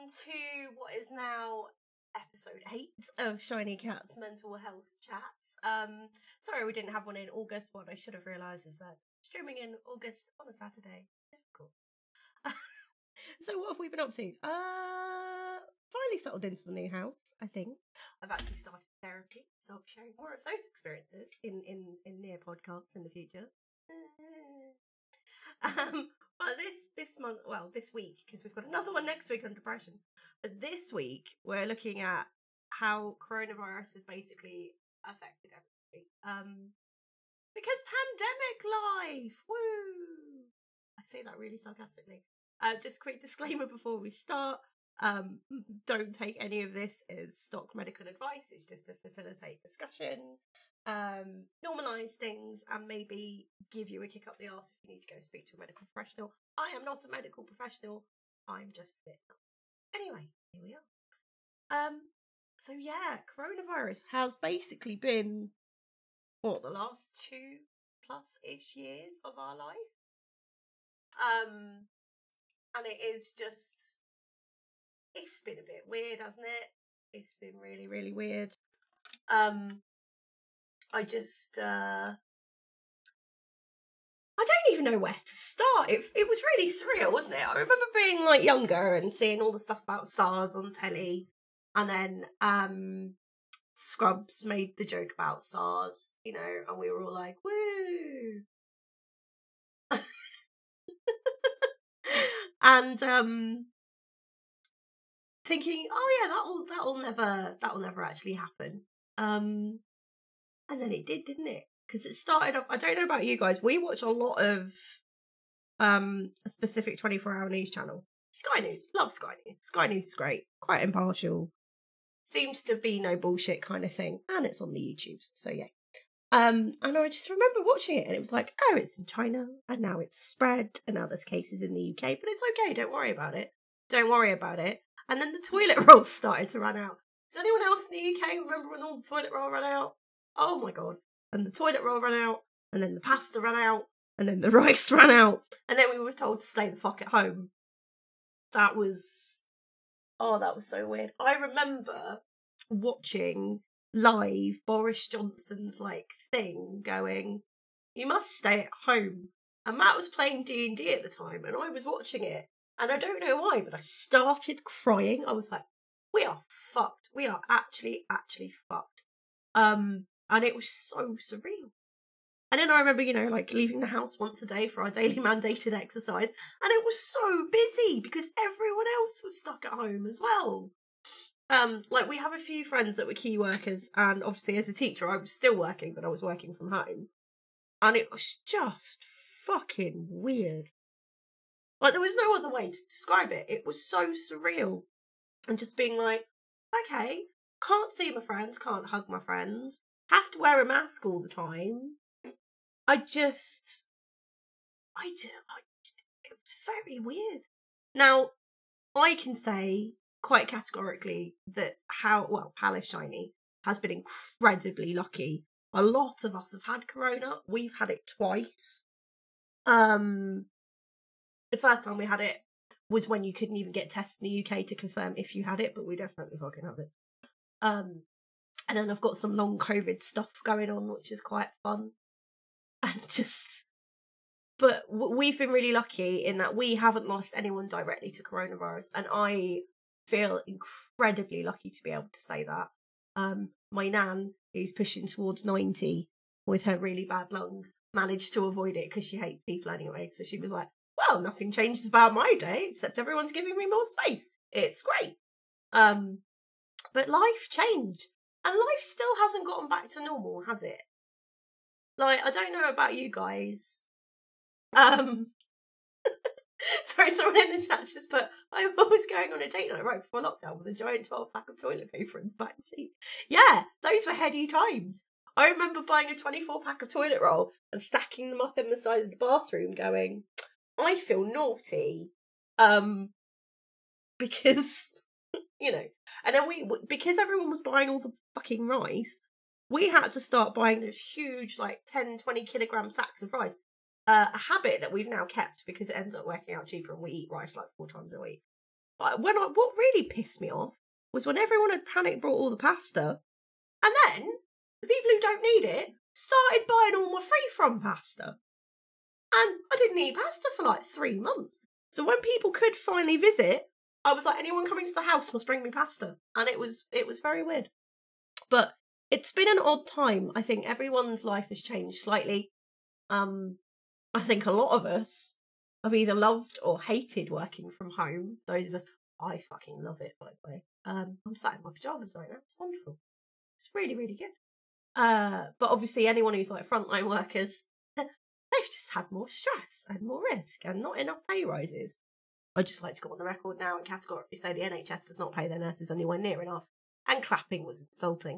to what is now episode 8 of Shiny Cat's Mental Health Chats. Sorry we didn't have one in August. What I should have realised is that streaming in August on a Saturday is difficult. So what have we been up to? Finally settled into the new house, I think. I've actually started therapy, so I'll be sharing more of those experiences in near podcasts in the future. Well, this month, well, this week, because we've got another one next week on depression. But this week, we're looking at how coronavirus has basically affected everybody. Because pandemic life, woo! I say that really sarcastically. Just quick disclaimer before we start. Don't take any of this as stock medical advice. It's just to facilitate discussion, normalise things, and maybe give you a kick up the arse if you need to go speak to a medical professional. I am not a medical professional. I'm just a bit nuts. Anyway, here we are. So yeah, coronavirus has basically been the last 2+ years of our life. And it is just, it's been a bit weird, hasn't it? It's been really, really weird. I don't even know where to start. It was really surreal, wasn't it? I remember being like younger and seeing all the stuff about SARS on telly, and then Scrubs made the joke about SARS, and we were all like, woo. And thinking, oh yeah, that'll never actually happen. And then it did, didn't it? Because it started off, I don't know about you guys, we watch a lot of a specific 24-hour news channel. Sky News. Love Sky News. Sky News is great. Quite impartial. Seems to be no bullshit kind of thing. And it's on the YouTubes, so yeah. And I just remember watching it and it was like, oh, it's in China and now it's spread and now there's cases in the UK, but it's okay, don't worry about it. Don't worry about it. And then the toilet roll started to run out. Does anyone else in the UK remember when all the toilet roll ran out? Oh my god. And the toilet roll ran out, and then the pasta ran out, and then the rice ran out, and then we were told to stay the fuck at home. That was so weird. I remember watching live Boris Johnson's thing going, you must stay at home. And Matt was playing D&D at the time, and I was watching it, and I don't know why, but I started crying. I was like, we are fucked. We are actually fucked. And it was so surreal. And then I remember, leaving the house once a day for our daily mandated exercise, and it was so busy because everyone else was stuck at home as well. We have a few friends that were key workers, and obviously as a teacher I was still working, but I was working from home. And it was just fucking weird. There was no other way to describe it. It was so surreal. And just being like, okay, can't see my friends, can't hug my friends, have to wear a mask all the time. It was very weird. Now, I can say quite categorically that Palace Shiny has been incredibly lucky. A lot of us have had corona. We've had it twice. The first time we had it was when you couldn't even get tests in the UK to confirm if you had it, but we definitely fucking have it. And then I've got some long COVID stuff going on, which is quite fun. But we've been really lucky in that we haven't lost anyone directly to coronavirus, and I feel incredibly lucky to be able to say that. My nan, who's pushing towards 90 with her really bad lungs, managed to avoid it because she hates people anyway, so she was like, well, nothing changes about my day except everyone's giving me more space. It's great. But life changed, and life still hasn't gotten back to normal, has it? I don't know about you guys. Sorry, someone in the chat just put, I was going on a date night right before lockdown with a giant 12-pack of toilet paper in the backseat. Yeah, those were heady times. I remember buying a 24-pack of toilet roll and stacking them up in the side of the bathroom going, I feel naughty. Because, and then because everyone was buying all the fucking rice, we had to start buying those huge 10, 20 kilogram sacks of rice. A habit that we've now kept because it ends up working out cheaper and we eat rice 4 times a week. what really pissed me off was when everyone had panic brought all the pasta, and then the people who don't need it started buying all my free from pasta. And I didn't eat pasta for like 3 months. So when people could finally visit, I was like, anyone coming to the house must bring me pasta. And it was very weird. But it's been an odd time. I think everyone's life has changed slightly. I think a lot of us have either loved or hated working from home. Those of us, I fucking love it, by the way. I'm sat in my pajamas right now. It's wonderful. It's really, really good. But obviously anyone who's like frontline workers, they've just had more stress and more risk and not enough pay rises. I'd just like to go on the record now and categorically say the NHS does not pay their nurses anywhere near enough. And clapping was insulting.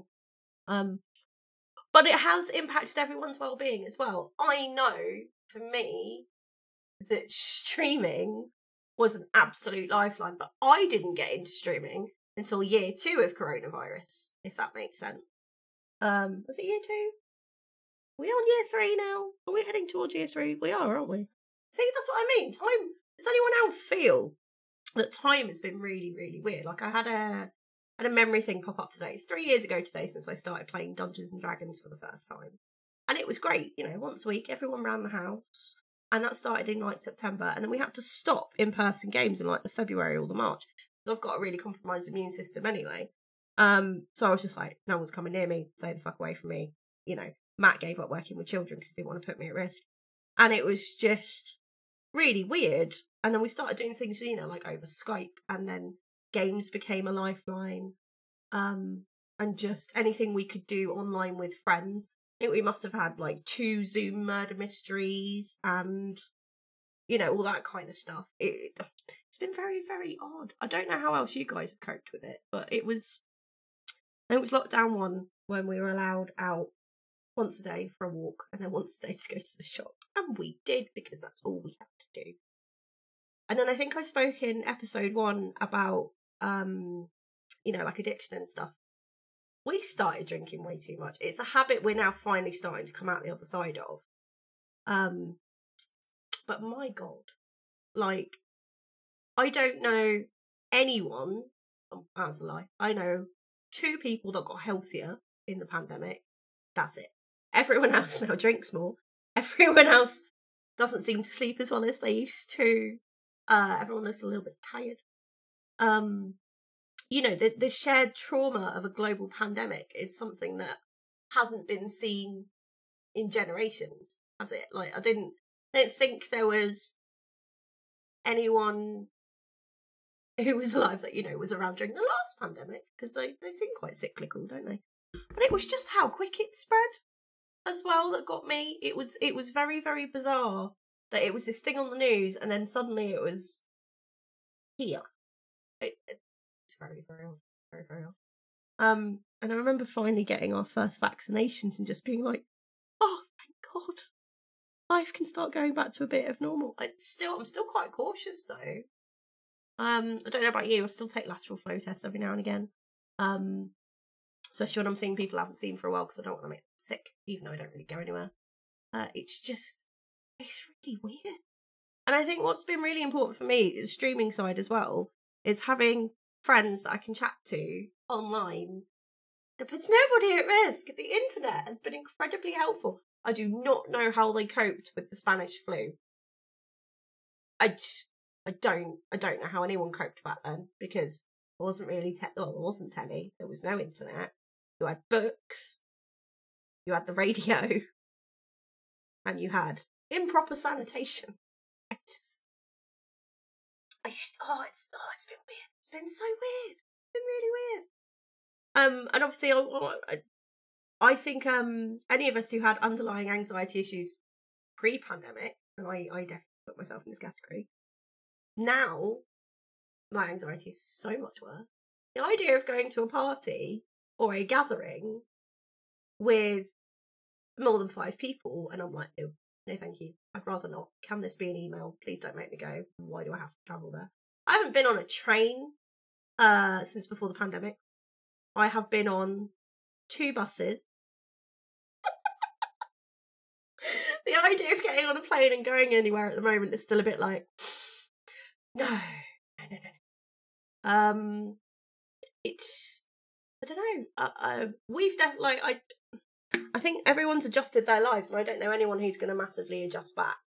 But it has impacted everyone's well-being as well. I know, for me, that streaming was an absolute lifeline, but I didn't get into streaming until year 2 of coronavirus, if that makes sense. Was it year 2? Are we on year 3 now? Are we heading towards year 3? We are, aren't we? See, that's what I mean. Time. Does anyone else feel that time has been really, really weird? Like, I had a memory thing pop up today. It's 3 years ago today since I started playing Dungeons and Dragons for the first time. And it was great, once a week, everyone around the house. And that started in like September. And then we had to stop in-person games in like the February or the March. So I've got a really compromised immune system anyway. So I was just like, no one's coming near me, stay the fuck away from me. Matt gave up working with children because he didn't want to put me at risk. And it was just really weird. And then we started doing things, like over Skype, and then games became a lifeline. And just anything we could do online with friends. I think we must have had like 2 Zoom murder mysteries and, all that kind of stuff. It's been very, very odd. I don't know how else you guys have coped with it, but it was lockdown 1 when we were allowed out once a day for a walk and then once a day to go to the shop. And we did, because that's all we had to do. And then I think I spoke in episode 1 about, like addiction and stuff. We started drinking way too much. It's a habit we're now finally starting to come out the other side of. But my God, like, I don't know anyone, that's a lie, I know 2 people that got healthier in the pandemic. That's it. Everyone else now drinks more. Everyone else doesn't seem to sleep as well as they used to. Everyone looks a little bit tired. The shared trauma of a global pandemic is something that hasn't been seen in generations, has it? Like, I don't think there was anyone who was alive that, was around during the last pandemic, because they seem quite cyclical, don't they? But it was just how quick it spread as well that got me. It was very, very bizarre that it was this thing on the news and then suddenly it was here. It's very, very odd. Very, very odd. And I remember finally getting our first vaccinations and just being like, oh, thank God. Life can start going back to a bit of normal. I'm still quite cautious though. I don't know about you, I still take lateral flow tests every now and again. Especially when I'm seeing people I haven't seen for a while because I don't want to make them sick, even though I don't really go anywhere. It's really weird. And I think what's been really important for me is streaming side as well, is having friends that I can chat to online that puts nobody at risk. The internet has been incredibly helpful. I do not know how they coped with the Spanish flu. I don't know how anyone coped back then, because it wasn't really it wasn't telly. There was no internet. You had books, you had the radio, and you had improper sanitation. It's been weird. It's been so weird. It's been really weird. And obviously, I think any of us who had underlying anxiety issues pre-pandemic, and I definitely put myself in this category. Now, my anxiety is so much worse. The idea of going to a party or a gathering with more than 5 people, and I'm like, no thank you. I'd rather not. Can this be an email? Please don't make me go. Why do I have to travel there? I haven't been on a train since before the pandemic. I have been on 2 buses. The idea of getting on a plane and going anywhere at the moment is still a bit like, no. It's, I don't know. We've definitely, I think everyone's adjusted their lives, and I don't know anyone who's going to massively adjust back.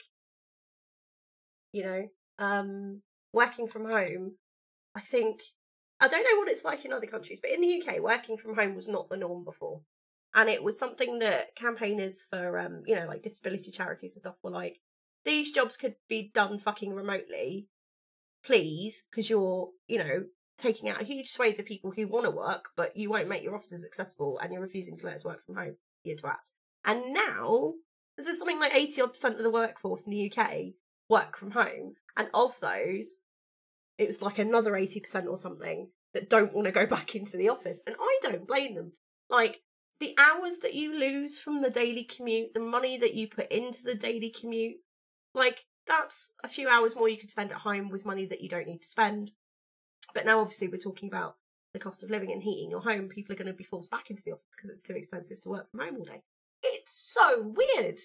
You know, working from home, I think, I don't know what it's like in other countries, but in the UK, working from home was not the norm before. And it was something that campaigners for, you know, like disability charities and stuff were like, these jobs could be done fucking remotely, please, because you're, you know, taking out a huge swathe of people who want to work, but you won't make your offices accessible and you're refusing to let us work from home, you twat. And now, there's something like 80% of the workforce in the UK work from home. And of those, it was like another 80% or something that don't want to go back into the office. And I don't blame them. Like, the hours that you lose from the daily commute, the money that you put into the daily commute, like, that's a few hours more you could spend at home with money that you don't need to spend. But now, obviously, we're talking about the cost of living and heating your home. People are going to be forced back into the office because it's too expensive to work from home all day. It's so weird.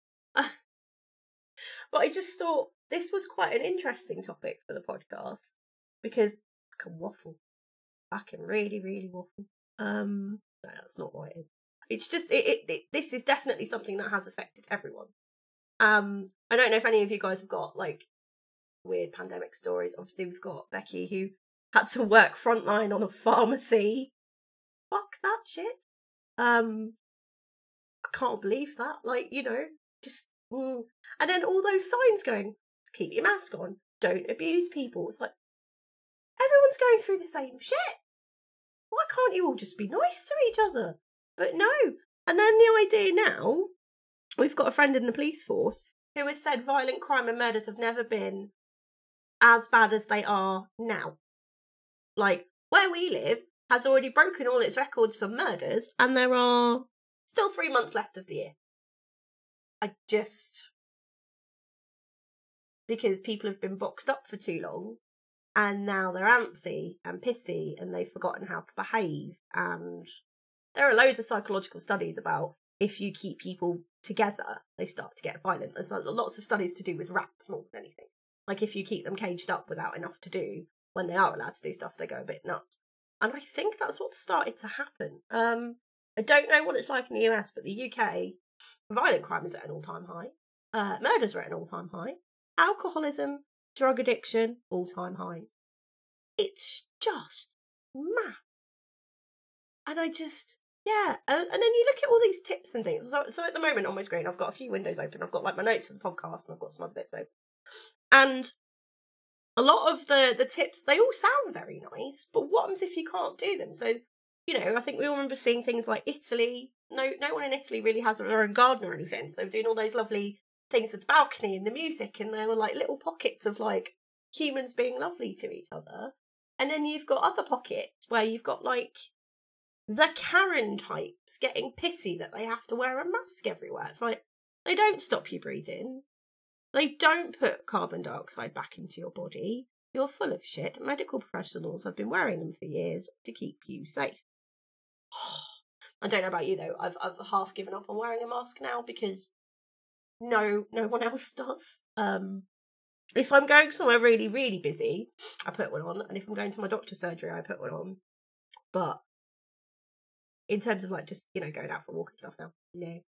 But I just thought this was quite an interesting topic for the podcast because I can waffle. I can really, really waffle. No, that's not what it is. It's just this is definitely something that has affected everyone. I don't know if any of you guys have got like weird pandemic stories. Obviously, we've got Becky who had to work frontline on a pharmacy. Fuck that shit. I can't believe that. Like, you know, just and then all those signs going, keep your mask on, don't abuse people. It's like everyone's going through the same shit. Why can't you all just be nice to each other? But no. And then the idea now, we've got a friend in the police force who has said violent crime and murders have never been as bad as they are now. Like, where we live has already broken all its records for murders, and there are still 3 months left of the year. Because people have been boxed up for too long, and now they're antsy and pissy, and they've forgotten how to behave, and there are loads of psychological studies about if you keep people together, they start to get violent. There's lots of studies to do with rats more than anything. Like, if you keep them caged up without enough to do, when they are allowed to do stuff, they go a bit nuts. And I think that's what started to happen. I don't know what it's like in the US, but the UK, violent crime is at an all-time high. Murders are at an all-time high. Alcoholism, drug addiction, all-time high. It's just mad. And I just, yeah. And then you look at all these tips and things. So at the moment on my screen, I've got a few windows open. I've got like my notes for the podcast, and I've got some other bits open. And a lot of the tips, they all sound very nice, but what happens if you can't do them? So, you know, I think we all remember seeing things like Italy. No one in Italy really has their own garden or anything. So they were doing all those lovely things with the balcony and the music, and there were like little pockets of like humans being lovely to each other. And then you've got other pockets where you've got like the Karen types getting pissy that they have to wear a mask everywhere. It's like, they don't stop you breathing. They don't put carbon dioxide back into your body. You're full of shit. Medical professionals have been wearing them for years to keep you safe. I don't know about you though. I've half given up on wearing a mask now because no one else does. If I'm going somewhere really, really busy, I put one on, and if I'm going to my doctor's surgery, I put one on. But in terms of like just, you know, going out for a walk and stuff now, no.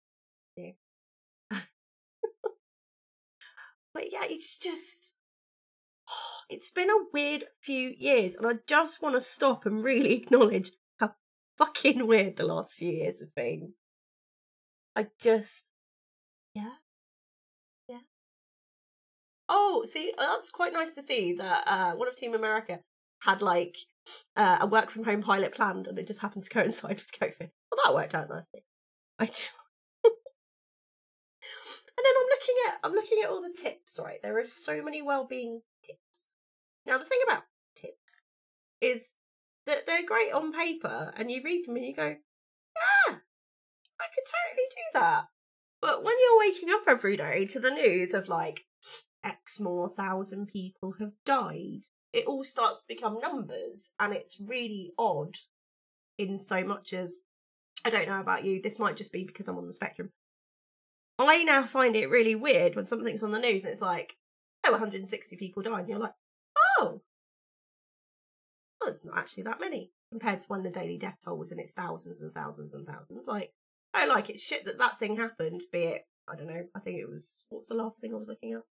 But yeah, it's just, it's been a weird few years, and I just want to stop and really acknowledge how fucking weird the last few years have been. I just, yeah. Oh, see, that's quite nice to see that one of Team America had like a work from home pilot planned, and it just happened to coincide with COVID. Well, that worked out nicely. And then I'm looking at all the tips, right? There are so many well-being tips. Now, the thing about tips is that they're great on paper, and you read them and you go, yeah, I could totally do that. But when you're waking up every day to the news of like X more thousand people have died, it all starts to become numbers, and it's really odd in so much as, I don't know about you, this might just be because I'm on the spectrum. I now find it really weird when something's on the news and it's like, 160 people died, and you're like, oh, well, it's not actually that many compared to when the daily death toll was in its thousands and thousands and thousands. Like, oh, like, it's shit that thing happened, be it, I don't know, I think it was, what's the last thing I was looking at?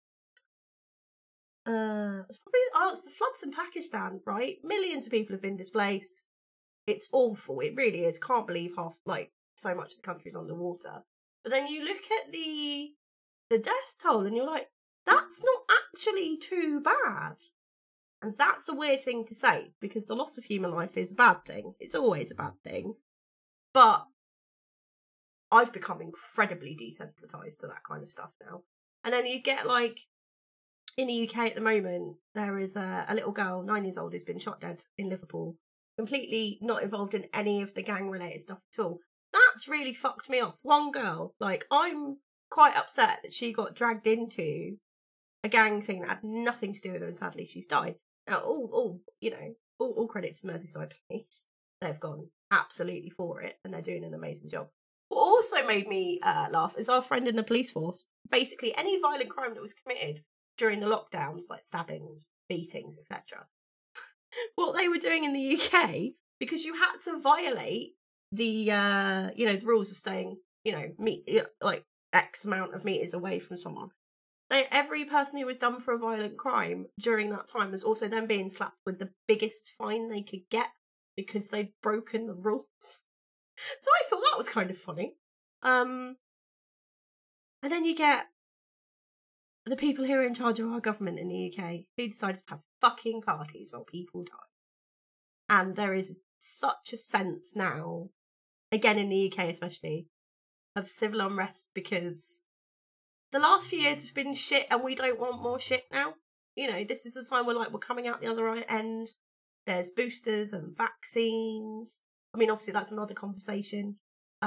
It's probably, it's the floods in Pakistan, right? Millions of people have been displaced. It's awful. It really is. Can't believe so much of the country's underwater. But then you look at the death toll and you're like, that's not actually too bad. And that's a weird thing to say, because the loss of human life is a bad thing. It's always a bad thing. But I've become incredibly desensitized to that kind of stuff now. And then you get, like, in the UK at the moment, there is a little girl, 9 years old, who's been shot dead in Liverpool, completely not involved in any of the gang-related stuff at all. That's really fucked me off. One girl, like, I'm quite upset that she got dragged into a gang thing that had nothing to do with her, and sadly she's died. Now, all credit to Merseyside Police. They've gone absolutely for it, and they're doing an amazing job. What also made me laugh is our friend in the police force. Basically, any violent crime that was committed during the lockdowns, like stabbings, beatings, etc., what they were doing in the UK, because you had to violate the the rules of staying, like X amount of meters away from someone. Every person who was done for a violent crime during that time was also then being slapped with the biggest fine they could get because they'd broken the rules. So I thought that was kind of funny. And then you get the people who are in charge of our government in the UK who decided to have fucking parties while people die. And there is such a sense now, again in the UK especially, of civil unrest because the last few years have been shit and we don't want more shit now. This is the time we're coming out the other end. There's boosters and vaccines. I mean, obviously that's another conversation.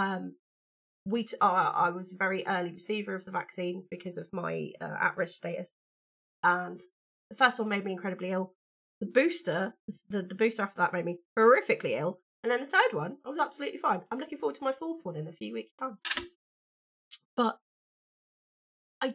I was a very early receiver of the vaccine because of my at-risk status. And the first one made me incredibly ill. The booster after that made me horrifically ill. And then the third one, I was absolutely fine. I'm looking forward to my fourth one in a few weeks' time. But I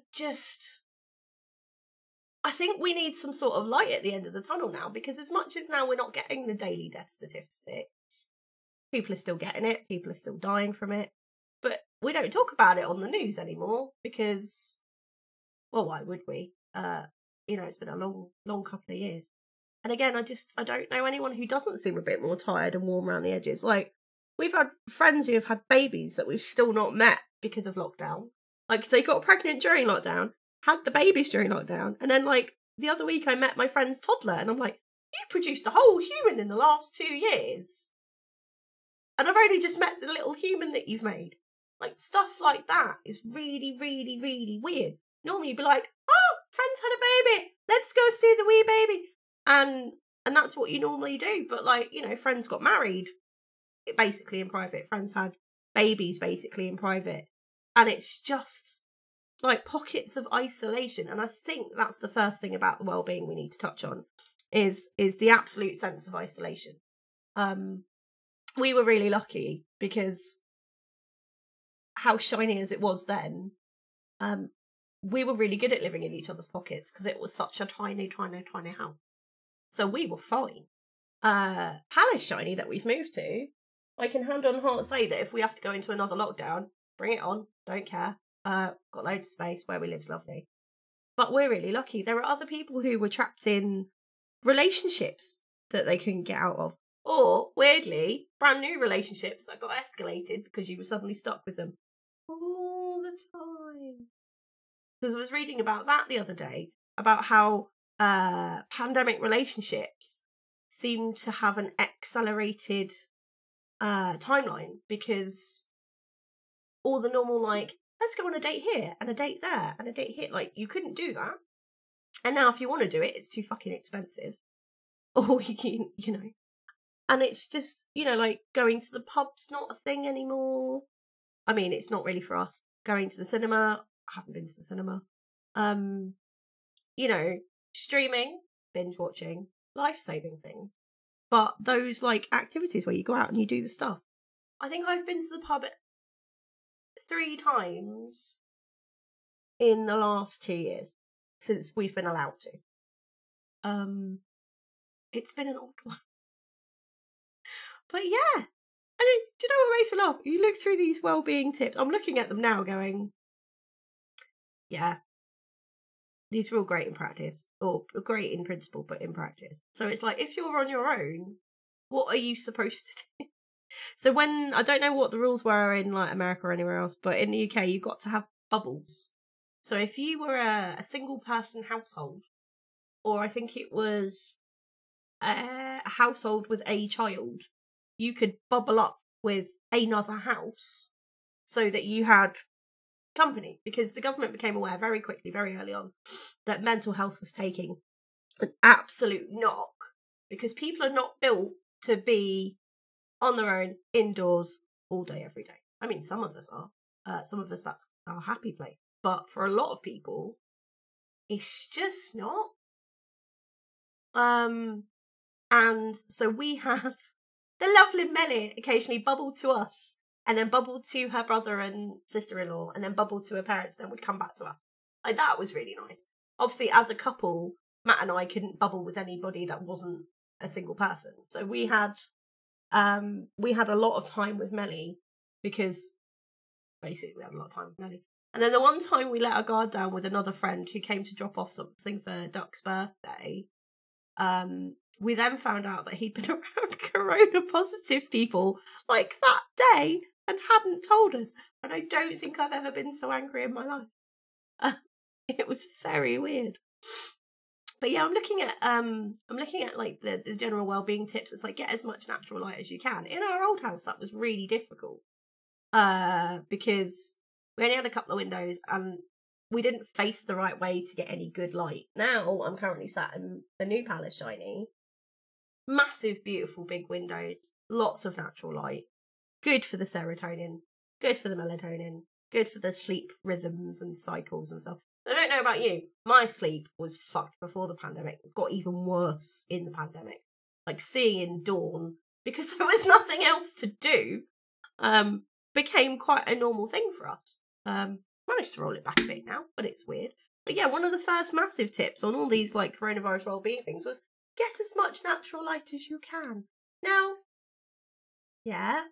think we need some sort of light at the end of the tunnel now, because as much as now we're not getting the daily death statistics, people are still getting it, people are still dying from it, but we don't talk about it on the news anymore because, well, why would we? It's been a long, long couple of years. And again, I don't know anyone who doesn't seem a bit more tired and warm around the edges. Like, we've had friends who have had babies that we've still not met because of lockdown. Like, they got pregnant during lockdown, had the babies during lockdown, and then, like, the other week I met my friend's toddler, and I'm like, you produced a whole human in the last 2 years. And I've only just met the little human that you've made. Like, stuff like that is really, really, really weird. Normally you'd be like, oh, friend's had a baby, let's go see the wee baby. And that's what you normally do. But, like, friends got married basically in private. Friends had babies basically in private. And it's just like pockets of isolation. And I think that's the first thing about the well-being we need to touch on is the absolute sense of isolation. We were really lucky because how shiny as it was then, we were really good at living in each other's pockets because it was such a tiny, tiny, tiny house. So we were fine. Palace Shiny that we've moved to, I can hand on heart say that if we have to go into another lockdown, bring it on, don't care. Got loads of space, where we live's lovely. But we're really lucky. There are other people who were trapped in relationships that they couldn't get out of. Or, weirdly, brand new relationships that got escalated because you were suddenly stuck with them all the time. Because I was reading about that the other day, about how pandemic relationships seem to have an accelerated timeline because all the normal, like, let's go on a date here and a date there and a date here, like, you couldn't do that. And now if you want to do it, it's too fucking expensive. Or, you know. And it's just, like, going to the pub's not a thing anymore. I mean, it's not really for us. Going to the cinema, I haven't been to the cinema. Streaming, binge watching, life-saving things. But those, like, activities where you go out and you do the stuff. I think I've been to the pub 3 times in the last 2 years since we've been allowed to. It's been an odd one. But yeah. And do you know what makes me laugh? You look through these well-being tips. I'm looking at them now going, yeah, these are all great in practice, or great in principle, but in practice. So it's like, if you're on your own, what are you supposed to do? So when, I don't know what the rules were in like America or anywhere else, but in the UK, you've got to have bubbles. So if you were a single person household, or I think it was a household with a child, you could bubble up with another house so that you had company, because the government became aware very quickly, very early on, that mental health was taking an absolute knock, because people are not built to be on their own indoors all day, every day. I mean, some of us are. Some of us, that's our happy place. But for a lot of people, it's just not. And so we had the lovely Melly occasionally bubbled to us, and then bubbled to her brother and sister-in-law, and then bubbled to her parents, then would come back to us. Like, that was really nice. Obviously, as a couple, Matt and I couldn't bubble with anybody that wasn't a single person. So we had a lot of time with Melly, because basically we had a lot of time with Melly. And then the one time we let our guard down with another friend who came to drop off something for Duck's birthday, we then found out that he'd been around corona positive people like that day and hadn't told us. And I don't think I've ever been so angry in my life. It was very weird. But yeah, I'm looking at like the general well-being tips. It's like, get as much natural light as you can. In our old house, that was really difficult, because we only had a couple of windows and we didn't face the right way to get any good light. Now I'm currently sat in the new Palace Shiny. Massive, beautiful, big windows, lots of natural light. Good for the serotonin, good for the melatonin, good for the sleep rhythms and cycles and stuff. I don't know about you, my sleep was fucked before the pandemic. It got even worse in the pandemic. Like, seeing dawn, because there was nothing else to do, became quite a normal thing for us. Managed to roll it back a bit now, but it's weird. But yeah, one of the first massive tips on all these like coronavirus wellbeing things was get as much natural light as you can. Now, yeah,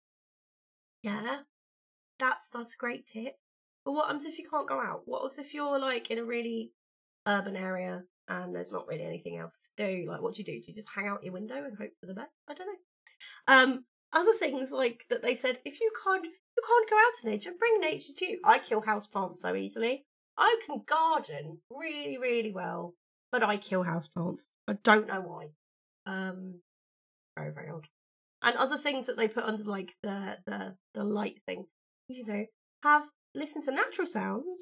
that's a great tip. But what happens if you can't go out? What happens if you're like in a really urban area and there's not really anything else to do? Like, what do? Do you just hang out your window and hope for the best? I don't know. Other things like that they said, if you can't go out to nature, bring nature to you. I kill houseplants so easily. I can garden really, really well, but I kill houseplants. I don't know why. Very, very odd. And other things that they put under like the light thing, you know, listen to natural sounds,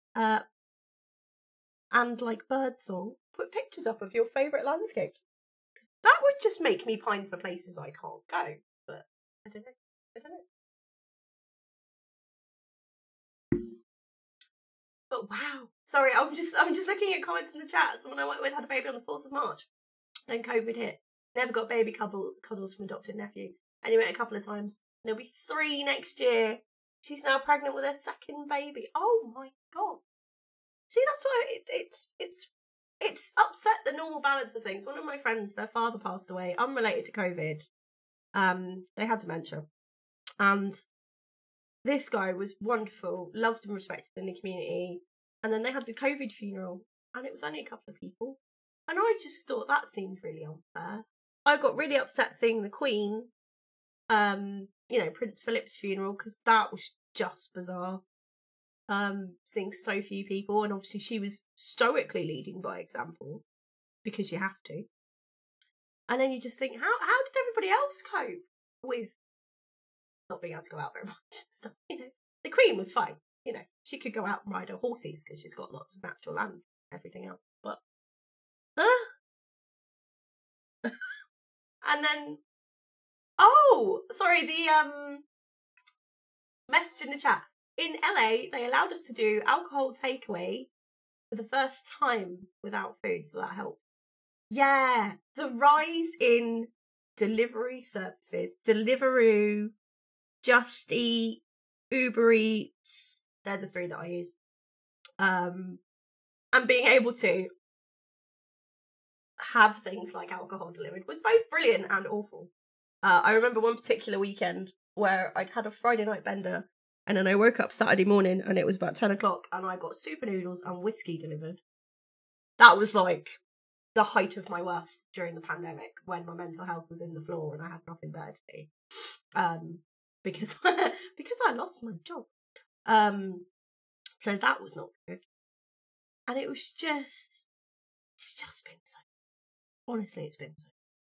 and like bird song. Put pictures up of your favourite landscapes. That would just make me pine for places I can't go. But I don't know. But wow, sorry, I'm just looking at comments in the chat. Someone I went with had a baby on the 4th of March. Then COVID hit. Never got baby cuddles from adopted nephew. And he went a couple of times. And there'll be 3 next year. She's now pregnant with her 2nd baby. Oh my god! See, that's why it's upset the normal balance of things. One of my friends, their father passed away, unrelated to COVID. They had dementia, and this guy was wonderful, loved and respected in the community. And then they had the COVID funeral, and it was only a couple of people. And I just thought that seemed really unfair. I got really upset seeing the Queen, Prince Philip's funeral, because that was just bizarre. Seeing so few people, and obviously she was stoically leading by example, because you have to. And then you just think, how did everybody else cope with not being able to go out very much and stuff? The Queen was fine. She could go out and ride her horses because she's got lots of natural land and everything else. But and then, oh, sorry, the message in the chat. In LA, they allowed us to do alcohol takeaway for the first time without food, so that helped. Yeah, the rise in delivery services, Deliveroo, Just Eat, Uber Eats, they're the 3 that I use. And being able to have things like alcohol delivered was both brilliant and awful. I remember one particular weekend where I'd had a Friday night bender, and then I woke up Saturday morning and it was about 10 o'clock and I got super noodles and whiskey delivered. That was like the height of my worst during the pandemic, when my mental health was in the floor and I had nothing better to do. Because I lost my job. So that was not good. And it's just been so. Honestly, it's been so.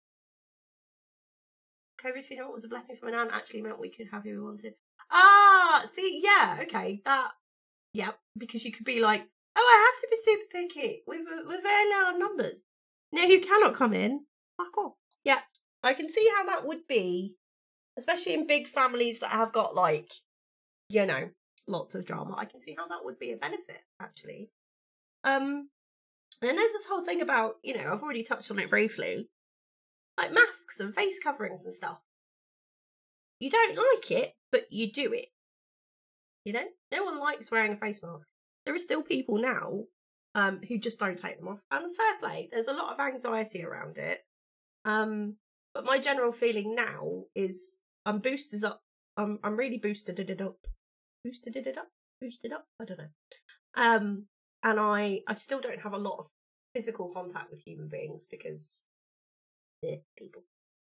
COVID funeral was a blessing from an aunt, actually meant we could have who we wanted. See, yeah, okay, because you could be like, oh, I have to be super picky. We're very low on numbers. No, you cannot come in. Fuck off. Yeah, I can see how that would be, especially in big families that have got, like, you know, lots of drama. I can see how that would be a benefit, actually. And there's this whole thing about, you know, I've already touched on it briefly, like masks and face coverings and stuff. You don't like it, but you do it. You know, no one likes wearing a face mask. There are still people now who just don't take them off. And fair play, there's a lot of anxiety around it. But my general feeling now is I'm boosted up. I'm really boosted it up. Boosted up. I don't know. And I still don't have a lot of physical contact with human beings because people.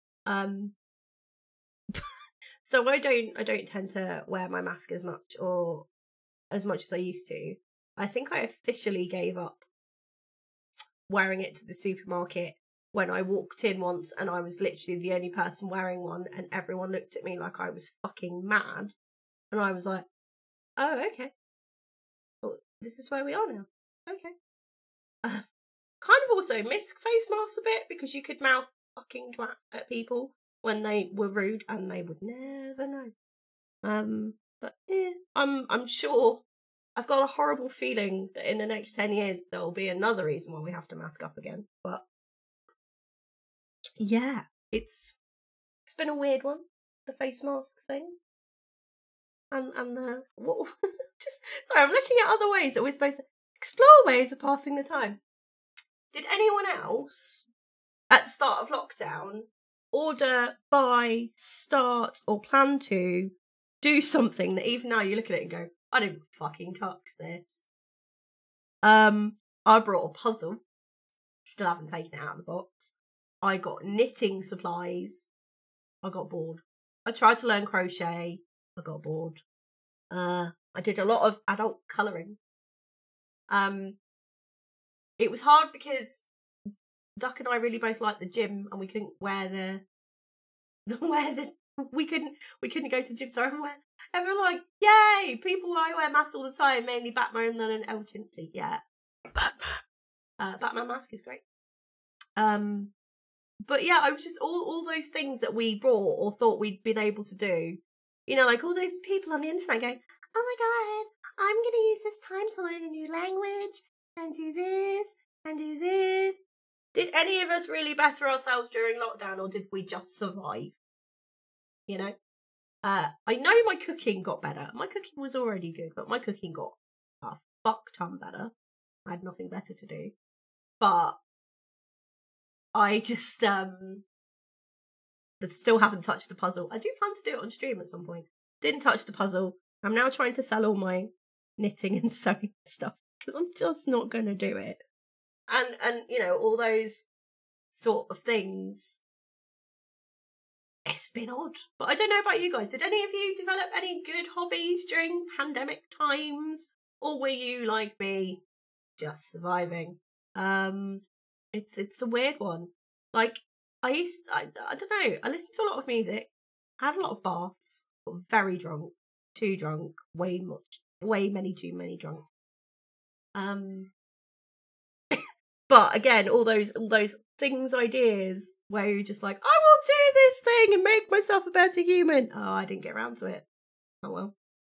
So I don't tend to wear my mask as much as I used to. I think I officially gave up wearing it to the supermarket when I walked in once and I was literally the only person wearing one and everyone looked at me like I was fucking mad. And I was like, oh, okay. Well, this is where we are now. Okay. Kind of also miss face masks a bit because you could mouth fucking twat at people when they were rude and they would never know. But yeah, I'm sure. I've got a horrible feeling that in the next 10 years there'll be another reason why we have to mask up again. But yeah, it's been a weird one, the face mask thing. And the what? Just sorry, I'm looking at other ways that we're supposed to explore ways of passing the time. Did anyone else at the start of lockdown order, buy, start, or plan to do something that even now you look at it and go, I didn't fucking touch this? I brought a puzzle. Still haven't taken it out of the box. I got knitting supplies. I got bored. I tried to learn crochet. I got bored. I did a lot of adult colouring. It was hard because Duck and I really both liked the gym, and we couldn't wear we couldn't go to the gym. So everyone like, yay! People I wear masks all the time, mainly Batman and Elton. Yeah, Batman mask is great. But yeah, I was just all those things that we brought or thought we'd been able to do. You know, like all those people on the internet going, oh my god, I'm going to use this time to learn a new language and do this and do this. Did any of us really better ourselves during lockdown, or did we just survive? You know? I know my cooking got better. My cooking was already good, but my cooking got a fuck ton better. I had nothing better to do. But I just still haven't touched the puzzle. I do plan to do it on stream at some point. Didn't touch the puzzle. I'm now trying to sell all my knitting and sewing stuff because I'm just not going to do it. And you know, all those sort of things. It's been odd. But I don't know about you guys. Did any of you develop any good hobbies during pandemic times? Or were you like me, just surviving? It's a weird one. Like, I don't know, I listened to a lot of music, had a lot of baths, got very drunk, too drunk, way too many drunk. But again, all those things, ideas where you're just like, I will do this thing and make myself a better human. Oh, I didn't get around to it. Oh well.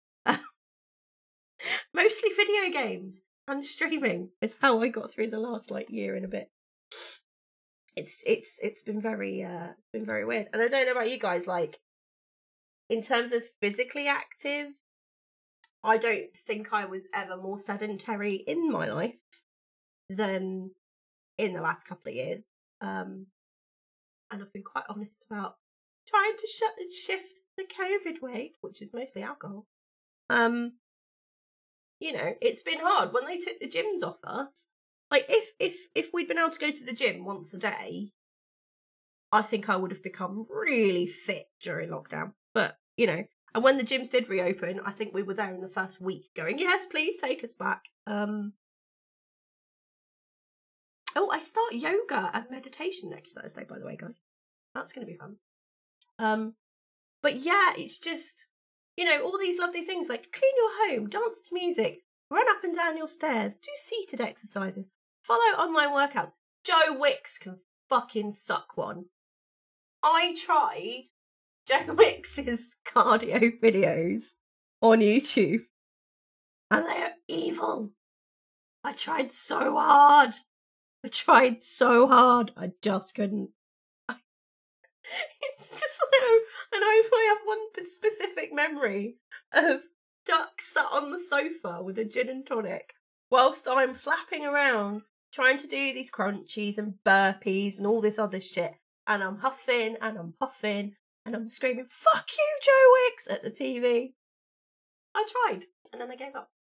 Mostly video games and streaming is how I got through the last year and a bit. It's been very weird. And I don't know about you guys, like in terms of physically active, I don't think I was ever more sedentary in my life than in the last couple of years. And I've been quite honest about trying to shift the COVID weight, which is mostly alcohol. You know, it's been hard when they took the gyms off us. Like, if we'd been able to go to the gym once a day, I think I would have become really fit during lockdown. But, you know, and when the gyms did reopen, I think we were there in the first week going, yes, please take us back. Oh, I start yoga and meditation next Thursday, by the way, guys. That's going to be fun. But yeah, it's just, you know, all these lovely things like clean your home, dance to music, run up and down your stairs, do seated exercises, follow online workouts. Joe Wicks can fucking suck one. I tried Joe Wicks's cardio videos on YouTube, and they are evil. I tried so hard. I just couldn't. It's just like, and I have one specific memory of Duck sat on the sofa with a gin and tonic whilst I'm flapping around trying to do these crunchies and burpees and all this other shit, and I'm huffing and I'm puffing and I'm screaming, fuck you, Joe Wicks, at the TV. I tried, and then I gave up.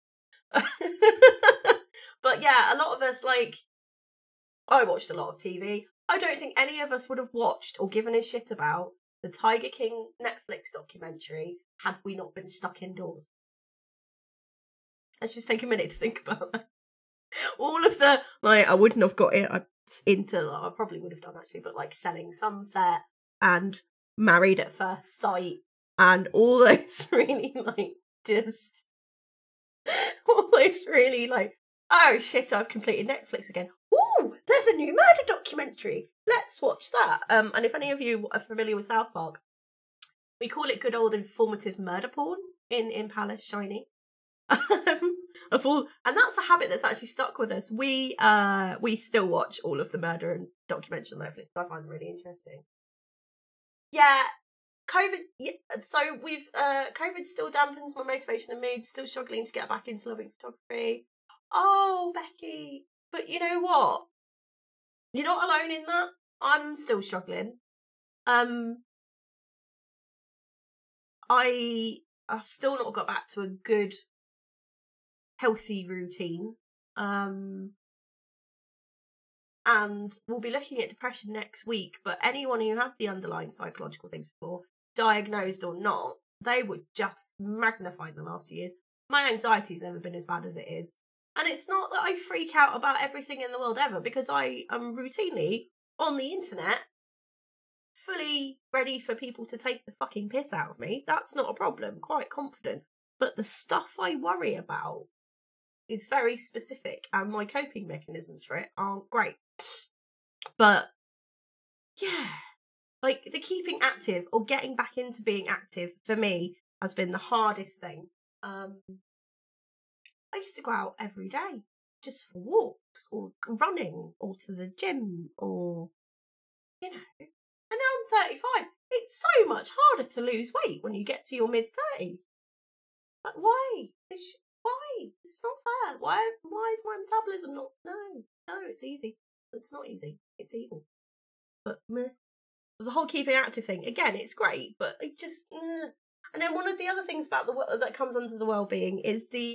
But yeah, a lot of us, like, I watched a lot of TV. I don't think any of us would have watched or given a shit about the Tiger King Netflix documentary had we not been stuck indoors. Let's just take a minute to think about that. All of the, like, I wouldn't have got it into, I probably would have done actually, but like Selling Sunset and Married at First Sight and all those really, like, just, all those really, like, oh shit, I've completed Netflix again. Ooh, there's a new murder documentary. Let's watch that. And if any of you are familiar with South Park, we call it good old informative murder porn in Palace Shiny. And that's a habit that's actually stuck with us. We still watch all of the murder and documentaries on Netflix. I find them really interesting. Yeah, COVID. Yeah, so we've COVID still dampens my motivation and mood. Still struggling to get back into loving photography. Oh, Becky. But you know what? You're not alone in that. I'm still struggling. I've still not got back to a good, healthy routine. And we'll be looking at depression next week, but anyone who had the underlying psychological things before, diagnosed or not, they would just magnify the last few years. My anxiety's never been as bad as it is. And it's not that I freak out about everything in the world ever, because I am routinely on the internet, fully ready for people to take the fucking piss out of me. That's not a problem, quite confident. But the stuff I worry about is very specific, and my coping mechanisms for it aren't great. But, yeah, like, the keeping active or getting back into being active, for me, has been the hardest thing. I used to go out every day, just for walks, or running, or to the gym, or, you know. And now I'm 35. It's so much harder to lose weight when you get to your mid-30s. Like, why? Why? It's not fair. Why is my metabolism not... No, it's easy. It's not easy. It's evil. But meh. The whole keeping active thing, again, it's great, but it just... And then one of the other things about that comes under the well-being is the...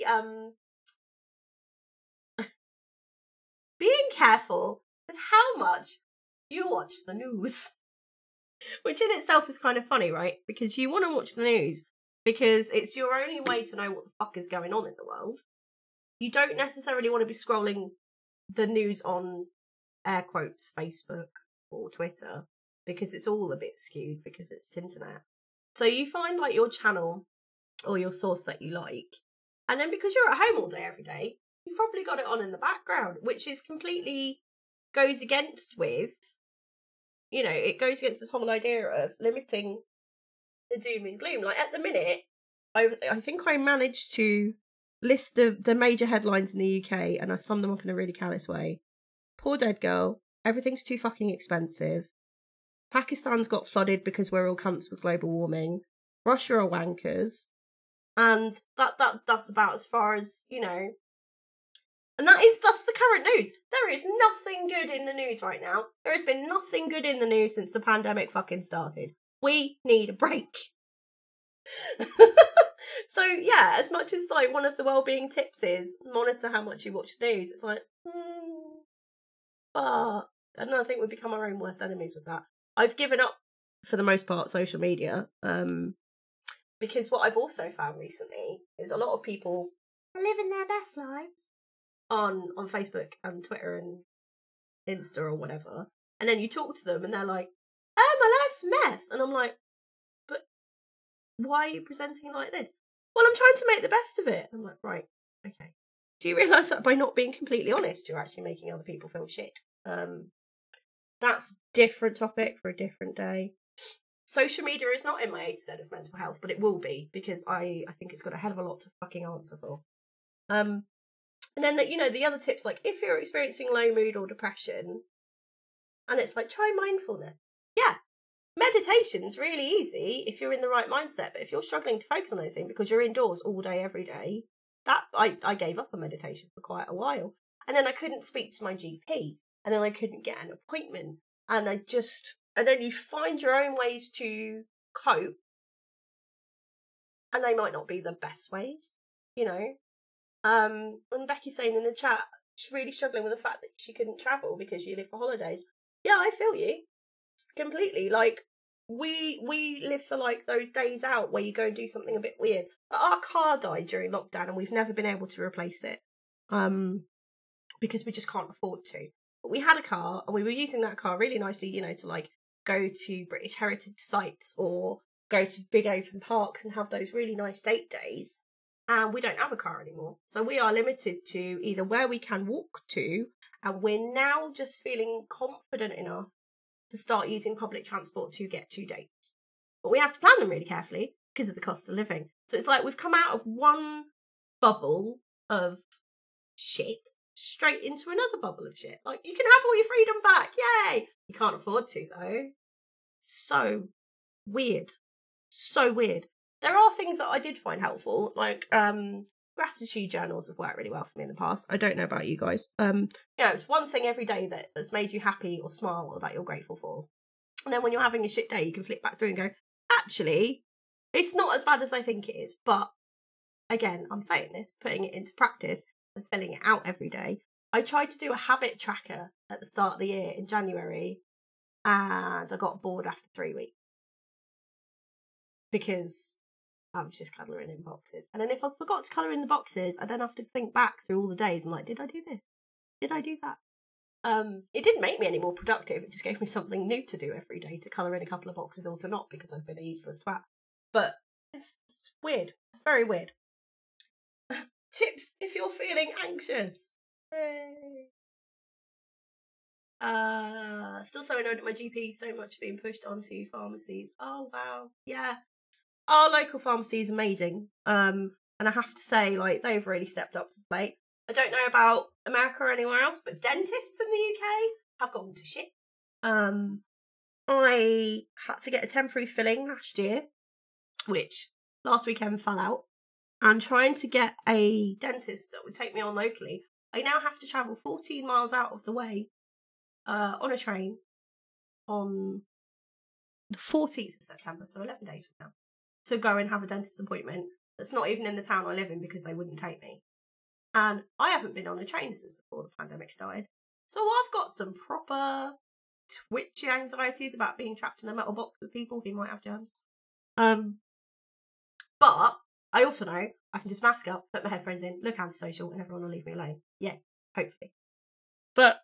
being careful with how much you watch the news. Which in itself is kind of funny, right? Because you want to watch the news because it's your only way to know what the fuck is going on in the world. You don't necessarily want to be scrolling the news on, air quotes, Facebook or Twitter, because it's all a bit skewed because it's internet. So you find, like, your channel or your source that you like, and then because you're at home all day every day, you've probably got it on in the background, which is completely goes against with, you know, it goes against this whole idea of limiting the doom and gloom. Like, at the minute, I think I managed to list the major headlines in the UK, and I summed them up in a really callous way. Poor dead girl. Everything's too fucking expensive. Pakistan's got flooded because we're all cunts with global warming. Russia are wankers. And that's about as far as, you know. And that's the current news. There is nothing good in the news right now. There has been nothing good in the news since the pandemic fucking started. We need a break. So yeah, as much as like one of the well-being tips is monitor how much you watch the news, it's like, but I think we've become our own worst enemies with that. I've given up for the most part social media, because what I've also found recently is a lot of people are living their best lives on Facebook and Twitter and Insta or whatever, and then you talk to them and they're like, "Oh, my life's a mess," and I'm like, "But why are you presenting like this?" "Well, I'm trying to make the best of it." I'm like, right, okay. Do you realise that by not being completely honest, you're actually making other people feel shit? That's a different topic for a different day. Social media is not in my A to Z of mental health, but it will be, because I think it's got a hell of a lot to fucking answer for. And then, the other tips, like if you're experiencing low mood or depression, and it's like, try mindfulness. Yeah, meditation's really easy if you're in the right mindset, but if you're struggling to focus on anything because you're indoors all day, every day, that I gave up on meditation for quite a while. And then I couldn't speak to my GP, and then I couldn't get an appointment, and then you find your own ways to cope, and they might not be the best ways, And Becky's saying in the chat, she's really struggling with the fact that she couldn't travel because she lived for holidays. Yeah, I feel you completely. Like, we live for like those days out where you go and do something a bit weird. But our car died during lockdown, and we've never been able to replace it, because we just can't afford to. But we had a car, and we were using that car really nicely, to like go to British heritage sites or go to big open parks and have those really nice date days. And we don't have a car anymore, so we are limited to either where we can walk to, and we're now just feeling confident enough to start using public transport to get to dates. But we have to plan them really carefully because of the cost of living. So it's like we've come out of one bubble of shit straight into another bubble of shit. Like, you can have all your freedom back, yay! You can't afford to, though. So weird. So weird. There are things that I did find helpful, like gratitude journals have worked really well for me in the past. I don't know about you guys. It's one thing every day that's made you happy or smile or that you're grateful for. And then when you're having a shit day, you can flick back through and go, actually, it's not as bad as I think it is. But again, I'm saying this, putting it into practice and filling it out every day. I tried to do a habit tracker at the start of the year in January, and I got bored after 3 weeks because I was just colouring in boxes. And then if I forgot to colour in the boxes, I then have to think back through all the days and like, did I do this? Did I do that? It didn't make me any more productive. It just gave me something new to do every day, to colour in a couple of boxes or to not, because I've been a useless twat. But it's weird. It's very weird. Tips if you're feeling anxious. Hey. Still so annoyed at my GP, so much being pushed onto pharmacies. Oh wow, yeah. Our local pharmacy is amazing. And I have to say, like, they've really stepped up to the plate. I don't know about America or anywhere else, but dentists in the UK have gone to shit. I had to get a temporary filling last year, which last weekend fell out. And trying to get a dentist that would take me on locally, I now have to travel 14 miles out of the way on a train on the 14th of September, so 11 days from now, to go and have a dentist appointment that's not even in the town I live in because they wouldn't take me. And I haven't been on a train since before the pandemic started. So I've got some proper twitchy anxieties about being trapped in a metal box with people who might have germs. But I also know I can just mask up, put my headphones in, look antisocial, and everyone will leave me alone. Yeah, hopefully. But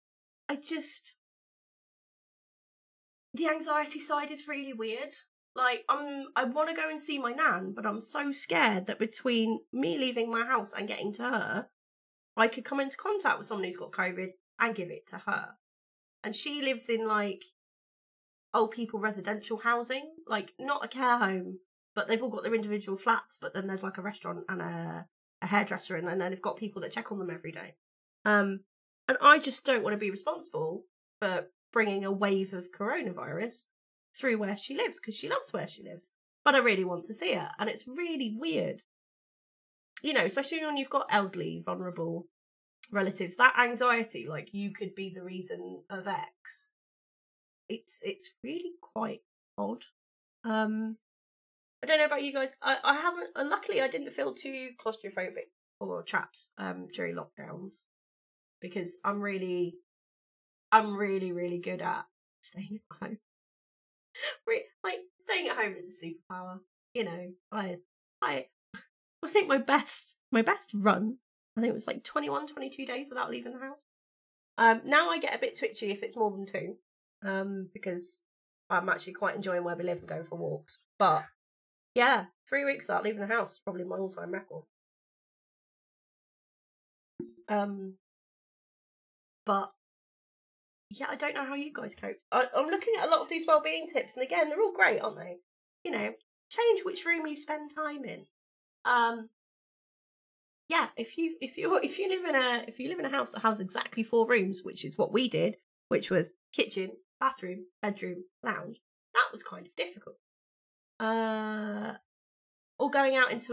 the anxiety side is really weird. Like, I want to go and see my nan, but I'm so scared that between me leaving my house and getting to her, I could come into contact with someone who's got COVID and give it to her. And she lives in, like, old people residential housing, like, not a care home, but they've all got their individual flats, but then there's, like, a restaurant and a hairdresser, and then they've got people that check on them every day. And I just don't want to be responsible for bringing a wave of coronavirus through where she lives, because she loves where she lives. But I really want to see her, and it's really weird. Especially when you've got elderly, vulnerable relatives, that anxiety, like, you could be the reason of X. It's really quite odd. I don't know about you guys. I haven't. Luckily, I didn't feel too claustrophobic or trapped during lockdowns because I'm really, really good at staying at home. Like staying at home is a superpower. You know, I think my best run, I think it was like 21, 22 days without leaving the house. Now I get a bit twitchy if it's more than 2, because I'm actually quite enjoying where we live and going for walks. But yeah, 3 weeks without leaving the house is probably my all-time record. But yeah, I don't know how you guys cope. I'm looking at a lot of these well-being tips, and again, they're all great, aren't they? You know, change which room you spend time in. Yeah, if you live in a house that has exactly 4 rooms, which is what we did, which was kitchen, bathroom, bedroom, lounge, that was kind of difficult. Or going out into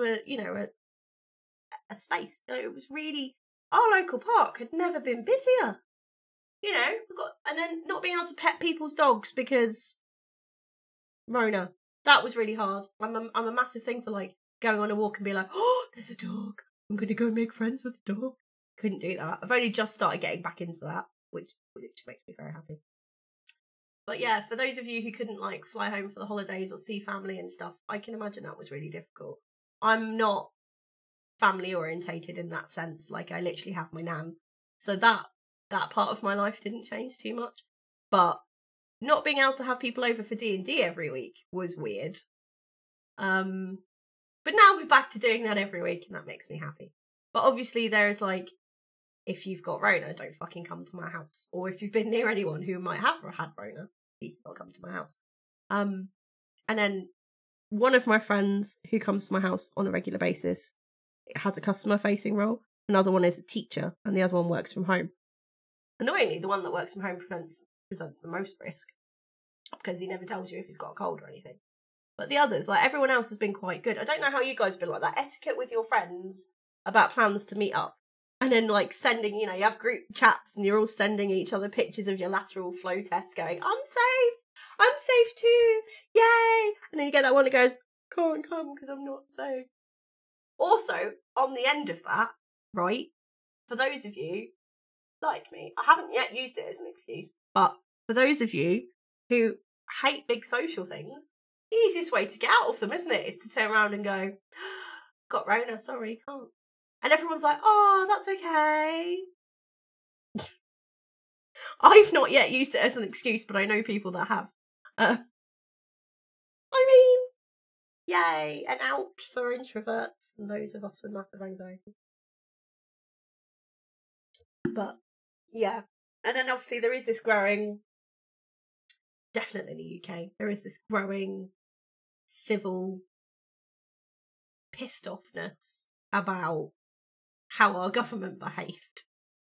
a space. It was really, our local park had never been busier. You know, and then not being able to pet people's dogs because Rona. That was really hard. I'm a massive thing for like going on a walk and be like, oh, there's a dog. I'm going to go make friends with the dog. Couldn't do that. I've only just started getting back into that, which makes me very happy. But yeah, for those of you who couldn't like fly home for the holidays or see family and stuff, I can imagine that was really difficult. I'm not family orientated in that sense. Like I literally have my nan. So that part of my life didn't change too much. But not being able to have people over for D&D every week was weird. But now we're back to doing that every week, and that makes me happy. But obviously there's like, if you've got Rona, don't fucking come to my house. Or if you've been near anyone who might have had Rona, please don't come to my house. And then one of my friends who comes to my house on a regular basis has a customer facing role. Another one is a teacher, and the other one works from home. Annoyingly, the one that works from home presents the most risk because he never tells you if he's got a cold or anything. But the others, like everyone else, has been quite good. I don't know how you guys have been like that. Etiquette with your friends about plans to meet up. And then like sending, you have group chats and you're all sending each other pictures of your lateral flow test going, I'm safe too, yay. And then you get that one that goes, can't come because I'm not safe. Also, on the end of that, right, for those of you like me, I haven't yet used it as an excuse, but for those of you who hate big social things, the easiest way to get out of them, isn't it, is to turn around and go, got Rona, sorry, can't. And everyone's like, oh, that's okay. I've not yet used it as an excuse, but I know people that have. I mean, yay, an out for introverts and those of us with massive anxiety. But, yeah. And then obviously there is this growing, definitely in the UK, there is this growing civil pissed offness about how our government behaved.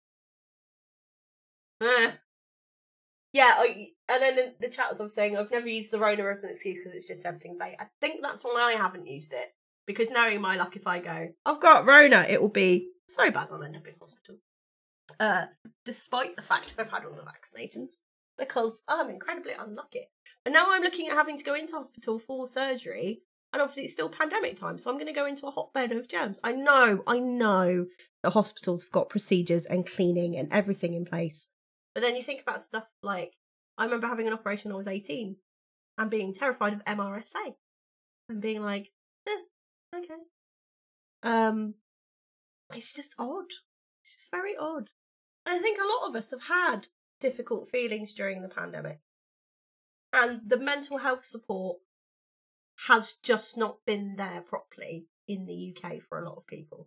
Yeah, and then in the chat as I'm saying, I've never used the Rona as an excuse because it's just tempting fate. I think that's why I haven't used it. Because knowing my luck, if I go, I've got Rona, it will be so bad I'll end up in hospital. Despite the fact I've had all the vaccinations. Because I'm incredibly unlucky. But now I'm looking at having to go into hospital for surgery. And obviously it's still pandemic time, so I'm going to go into a hotbed of germs. I know the hospitals have got procedures and cleaning and everything in place. But then you think about stuff like, I remember having an operation when I was 18 and being terrified of MRSA. And being like, okay. It's just odd. It's just very odd. And I think a lot of us have had difficult feelings during the pandemic. And the mental health support has just not been there properly in the UK for a lot of people.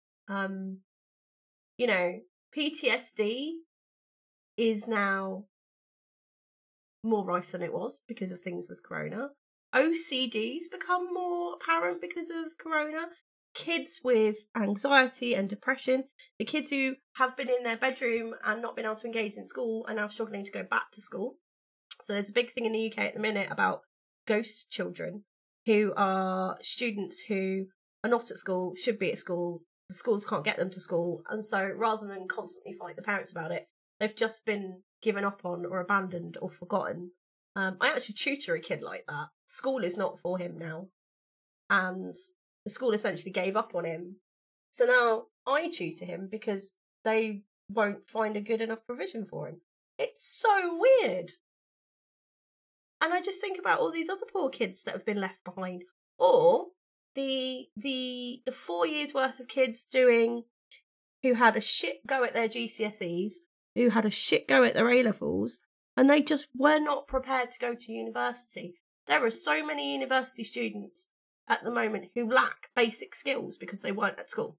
PTSD is now more rife than it was because of things with Corona. OCD's become more apparent because of Corona. Kids with anxiety and depression, the kids who have been in their bedroom and not been able to engage in school are now struggling to go back to school. So there's a big thing in the UK at the minute about ghost children who are students who are not at school, should be at school, the schools can't get them to school, and so rather than constantly fight the parents about it, they've just been given up on or abandoned or forgotten I actually tutor a kid like that. School is not for him now. And the school essentially gave up on him. So now I tutor him because they won't find a good enough provision for him. It's so weird. And I just think about all these other poor kids that have been left behind. Or the 4 years worth of kids who had a shit go at their GCSEs, who had a shit go at their A-levels, and they just were not prepared to go to university. There are so many university students at the moment who lack basic skills because they weren't at school.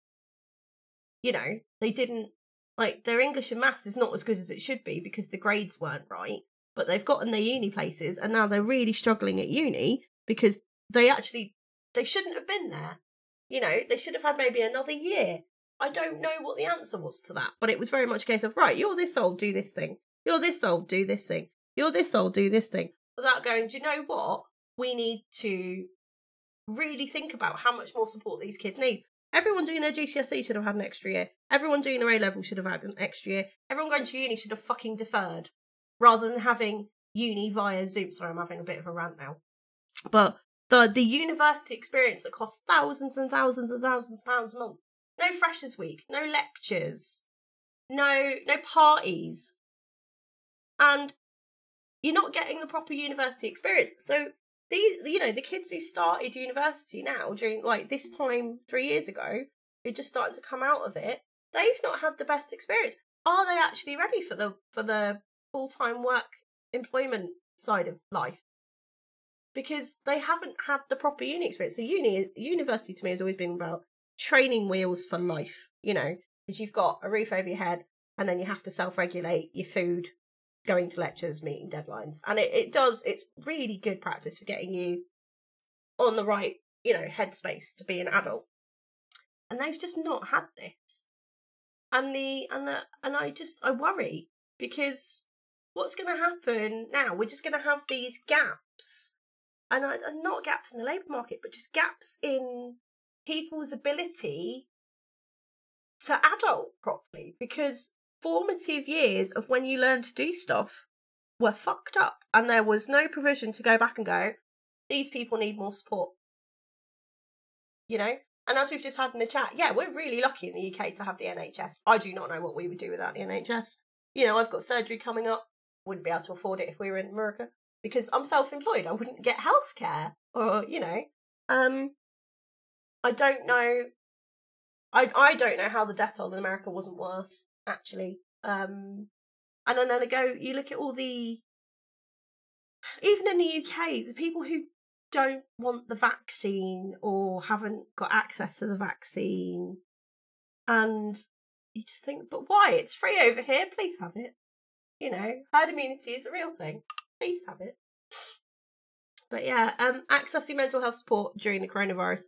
You know, they didn't, like, their English and maths is not as good as it should be because the grades weren't right, but they've gotten their uni places and now they're really struggling at uni because they shouldn't have been there. You know, they should have had maybe another year. I don't know what the answer was to that, but it was very much a case of, right, you're this old, do this thing. You're this old, do this thing. You're this old, do this thing. Without going, do you know what? We need to really think about how much more support these kids need. Everyone doing their GCSE should have had an extra year. Everyone doing their A-level should have had an extra year. Everyone going to uni should have fucking deferred rather than having uni via Zoom. Sorry, I'm having a bit of a rant now. But the university experience that costs thousands and thousands and thousands of pounds a month. No freshers week, no lectures, no parties. And you're not getting the proper university experience. So these, you know, the kids who started university now during like this time 3 years ago, who just started to come out of it, they've not had the best experience. Are they actually ready for the full-time work employment side of life? Because they haven't had the proper uni experience. So university to me has always been about training wheels for life, you know, because you've got a roof over your head and then you have to self-regulate your food, going to lectures, meeting deadlines. And it's really good practice for getting you on the right, you know, headspace to be an adult. And they've just not had this. And I worry because what's going to happen now? We're just going to have these gaps, and not gaps in the labour market, but just gaps in people's ability to adult properly, because formative years of when you learn to do stuff were fucked up and there was no provision to go back and go, these people need more support, you know. And as we've just had in the chat, yeah, we're really lucky in the UK to have the NHS. I do not know what we would do without the NHS. You know, I've got surgery coming up, wouldn't be able to afford it if we were in America because I'm self-employed. I wouldn't get healthcare, or, you know, I don't know. I don't know how the death toll in America wasn't worse, actually. And then you look at all the, even in the UK, the people who don't want the vaccine or haven't got access to the vaccine, and you just think, but why? It's free over here. Please have it. You know, herd immunity is a real thing. Please have it. But yeah, accessing mental health support during the coronavirus,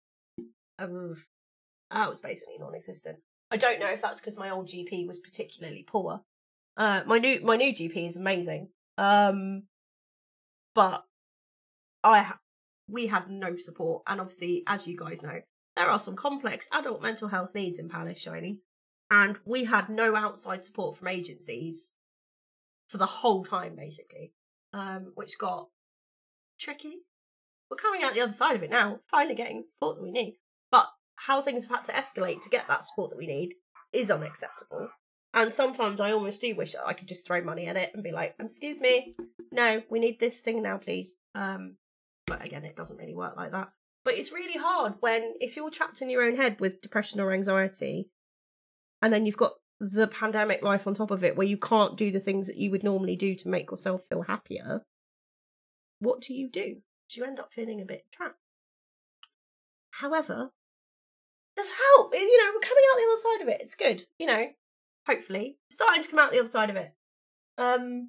that was basically non-existent. I don't know if that's because my old GP was particularly poor. My new GP is amazing. But we had no support, and obviously, as you guys know, there are some complex adult mental health needs in Palace, Shiny, and we had no outside support from agencies for the whole time, basically, which got tricky. We're coming out the other side of it now, finally getting the support that we need. But how things have had to escalate to get that support that we need is unacceptable. And sometimes I almost do wish that I could just throw money at it and be like, excuse me, no, we need this thing now, please. But again, it doesn't really work like that. But it's really hard if you're trapped in your own head with depression or anxiety, and then you've got the pandemic life on top of it where you can't do the things that you would normally do to make yourself feel happier. What do? You end up feeling a bit trapped. However, there's help. You know, we're coming out the other side of it. It's good. You know, hopefully. Starting to come out the other side of it. And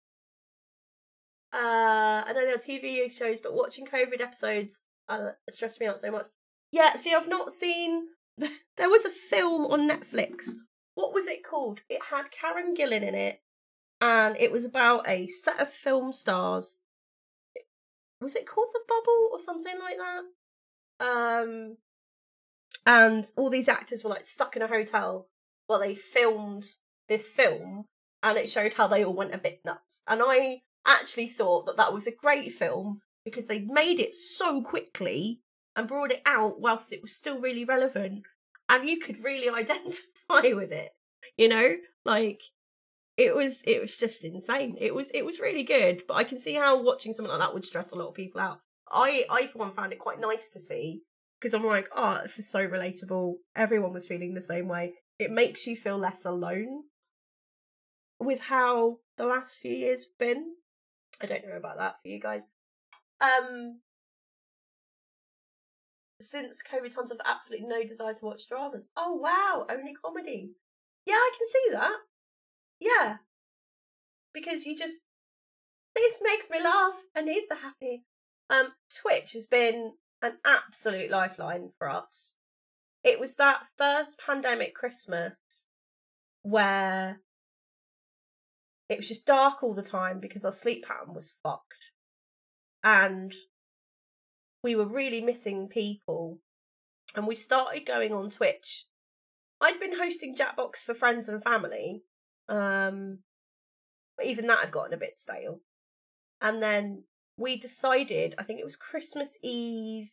then there are TV shows, but watching COVID episodes stressed me out so much. Yeah, see, I've not seen... There was a film on Netflix. What was it called? It had Karen Gillan in it, and it was about a set of film stars. Was it called The Bubble or something like that? And all these actors were like stuck in a hotel while they filmed this film, and it showed how they all went a bit nuts. And actually thought that that was a great film because they'd made it so quickly and brought it out whilst it was still really relevant, and you could really identify with it, you know? Like, it was just insane. It was really good, but I can see how watching something like that would stress a lot of people out. I for one found it quite nice to see, because I'm like, oh, this is so relatable. Everyone was feeling the same way. It makes you feel less alone with how the last few years have been. I don't know about that for you guys. Since COVID times, I've absolutely no desire to watch dramas. Oh wow, only comedies. Yeah, I can see that. Yeah, because you just, please make me laugh. I need the happy. Twitch has been an absolute lifeline for us. It was that first pandemic Christmas where it was just dark all the time because our sleep pattern was fucked. And we were really missing people. And we started going on Twitch. I'd been hosting Jackbox for friends and family. But even that had gotten a bit stale. And then we decided, I think it was Christmas Eve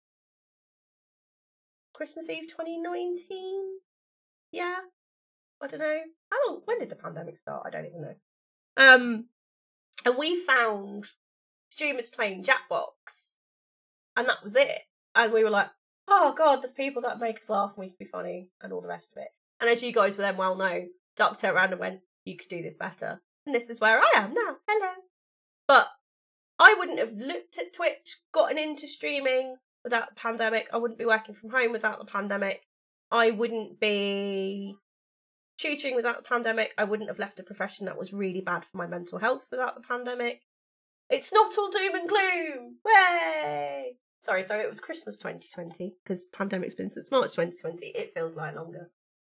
2019? Yeah. I don't know. When did the pandemic start? I don't even know. And we found streamers playing Jackbox, and that was it. And we were like, oh god, there's people that make us laugh and we can be funny and all the rest of it. And as you guys will then well know, Duck turned around and went, you could do this better. And this is where I am now. Hello. But I wouldn't have looked at Twitch, gotten into streaming without the pandemic. I wouldn't be working from home without the pandemic. I wouldn't be tutoring without the pandemic. I wouldn't have left a profession that was really bad for my mental health without the pandemic. It's not all doom and gloom. Way! Sorry, it was Christmas 2020, because pandemic's been since March 2020. It feels like longer.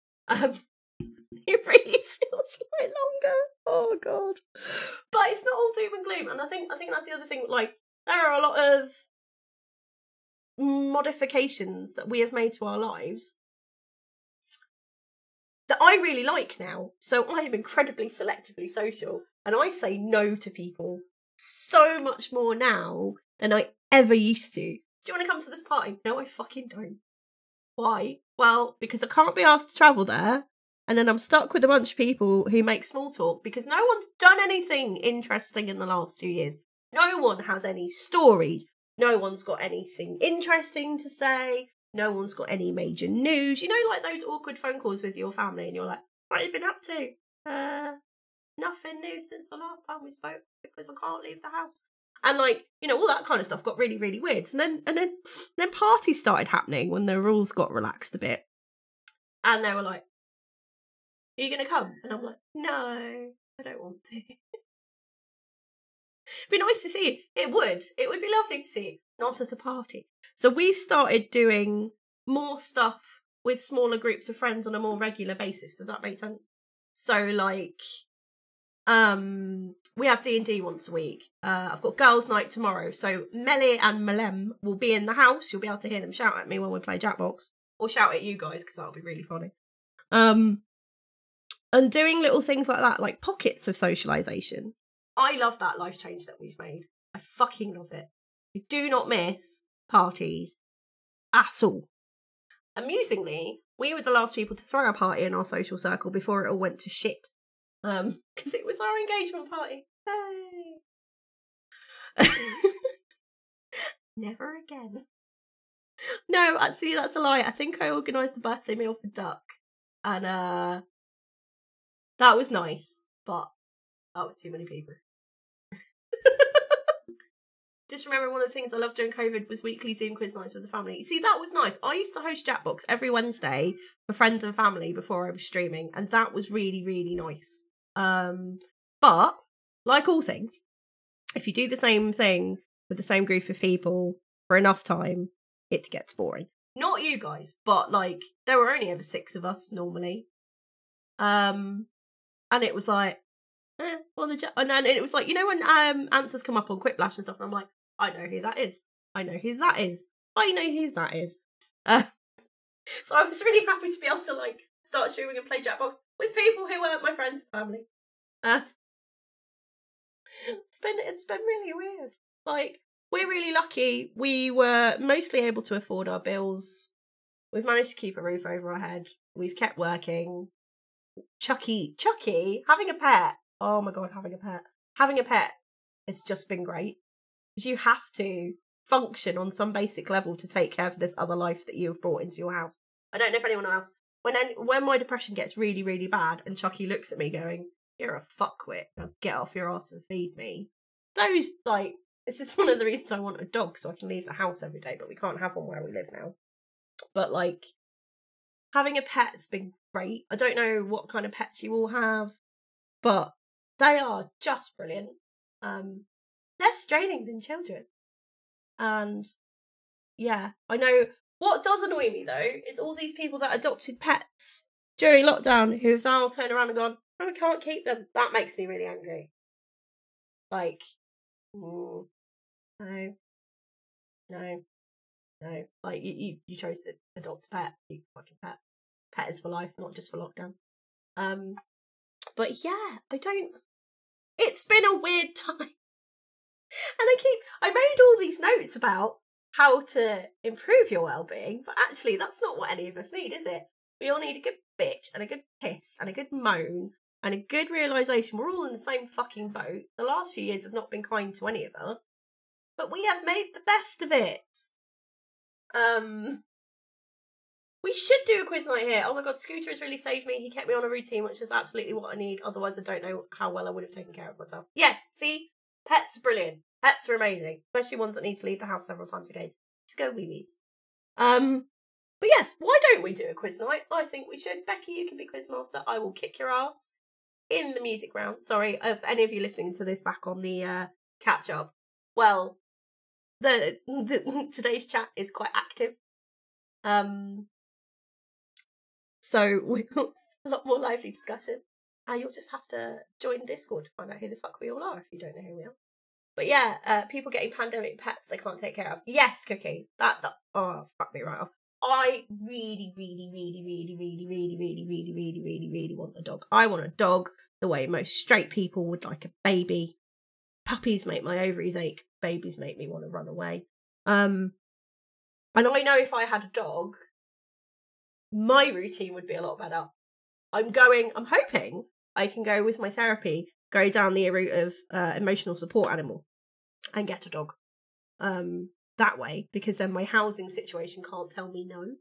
It really feels like longer. Oh god. But it's not all doom and gloom, and I think that's the other thing. Like, there are a lot of modifications that we have made to our lives that I really like now. So I am incredibly selectively social, and I say no to people so much more now than I ever used to. Do you want to come to this party? No, I fucking don't. Why? Well, because I can't be asked to travel there, and then I'm stuck with a bunch of people who make small talk because no one's done anything interesting in the last 2 years. No one has any stories. No one's got anything interesting to say. No one's got any major news. You know, like those awkward phone calls with your family, and you're like, what have you been up to? Nothing new since the last time we spoke because I can't leave the house. And like, you know, all that kind of stuff got really, really weird. And then parties started happening when the rules got relaxed a bit. And they were like, are you going to come? And I'm like, no, I don't want to. It'd be nice to see you. It would be lovely to see you. Not at a party. So we've started doing more stuff with smaller groups of friends on a more regular basis. Does that make sense? So like, we have D&D once a week. I've got girls' night tomorrow, so Melly and Malem will be in the house. You'll be able to hear them shout at me when we play Jackbox, or shout at you guys because that'll be really funny. And doing little things like that, like pockets of socialization. I love that life change that we've made. I fucking love it. We do not miss parties at all. Amusingly, we were the last people to throw a party in our social circle before it all went to shit. Because it was our engagement party. Hey! Never again. No, actually, that's a lie. I think I organised a birthday meal for Duck. And that was nice, but that was too many people. Just remember, one of the things I loved during COVID was weekly Zoom quiz nights with the family. See, that was nice. I used to host Jackbox every Wednesday for friends and family before I was streaming, and that was really, really nice. But, like all things, if you do the same thing with the same group of people for enough time, it gets boring. Not you guys, but like, there were only ever 6 of us normally. And it was like, and then it was like, you know when answers come up on Quiplash and stuff, and I'm like, I know who that is. I know who that is. I know who that is. So I was really happy to be able to like start streaming and play Jackbox with people who weren't my friends and family. It's been really weird. Like, we're really lucky. We were mostly able to afford our bills. We've managed to keep a roof over our head. We've kept working. Chucky, having a pet. Oh my god, having a pet. Having a pet has just been great. Because you have to function on some basic level to take care of this other life that you have brought into your house. I don't know if anyone else. When my depression gets really, really bad and Chucky looks at me going, "You're a fuckwit, now get off your ass and feed me." Those, like, this is one of the reasons I want a dog, so I can leave the house every day, but we can't have one where we live now. But, like, having a pet's been great. I don't know what kind of pets you all have, but they are just brilliant. Less draining than children. And, yeah, I know. What does annoy me, though, is all these people that adopted pets during lockdown who've now turned around and gone, "Oh, I can't keep them." That makes me really angry. Like, no. Like, you chose to adopt a pet. You fucking pet. Pet is for life, not just for lockdown. But yeah, it's been a weird time. And I made all these notes about how to improve your well-being, but actually that's not what any of us need, is it? We all need a good bitch and a good piss and a good moan and a good realisation we're all in the same fucking boat. The last few years have not been kind to any of us, but we have made the best of it. We should do a quiz night here. Oh my god, Scooter has really saved me. He kept me on a routine, which is absolutely what I need. Otherwise, I don't know how well I would have taken care of myself. Yes, see? Pets are brilliant. Pets are amazing. Especially ones that need to leave the house several times a day to go wee-wees. But yes, why don't we do a quiz night? I think we should. Becky, you can be quizmaster. I will kick your ass in the music round. Sorry, if any of you listening to this back on the catch-up. Well, today's chat is quite active. So we'll a lot more lively discussion. You'll just have to join Discord to find out who the fuck we all are if you don't know who we are. But yeah, people getting pandemic pets they can't take care of. Yes, Cookie. That oh, fuck me right off. I really, really, really, really, really, really, really, really, really, really, really want a dog. I want a dog the way most straight people would like a baby. Puppies make my ovaries ache. Babies make me want to run away. And I know if I had a dog, my routine would be a lot better. I'm hoping I can go with my therapy, go down the route of emotional support animal and get a dog. That way, because then my housing situation can't tell me no.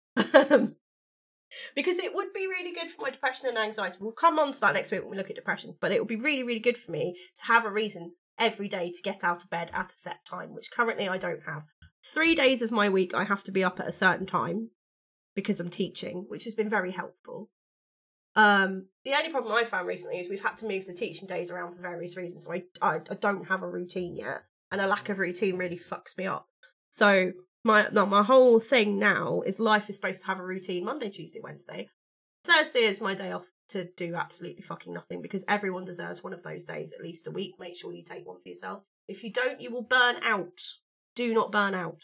Because it would be really good for my depression and anxiety. We'll come on to that next week when we look at depression, but it would be really, really good for me to have a reason every day to get out of bed at a set time, which currently I don't have. 3 days of my week I have to be up at a certain time because I'm teaching, which has been very helpful. The only problem I found recently is we've had to move the teaching days around for various reasons, so I don't have a routine yet, and a lack of routine really fucks me up. So my whole thing now is life is supposed to have a routine Monday, Tuesday, Wednesday. Thursday is my day off to do absolutely fucking nothing, because everyone deserves one of those days at least a week. Make sure you take one for yourself. If you don't, you will burn out. Do not burn out.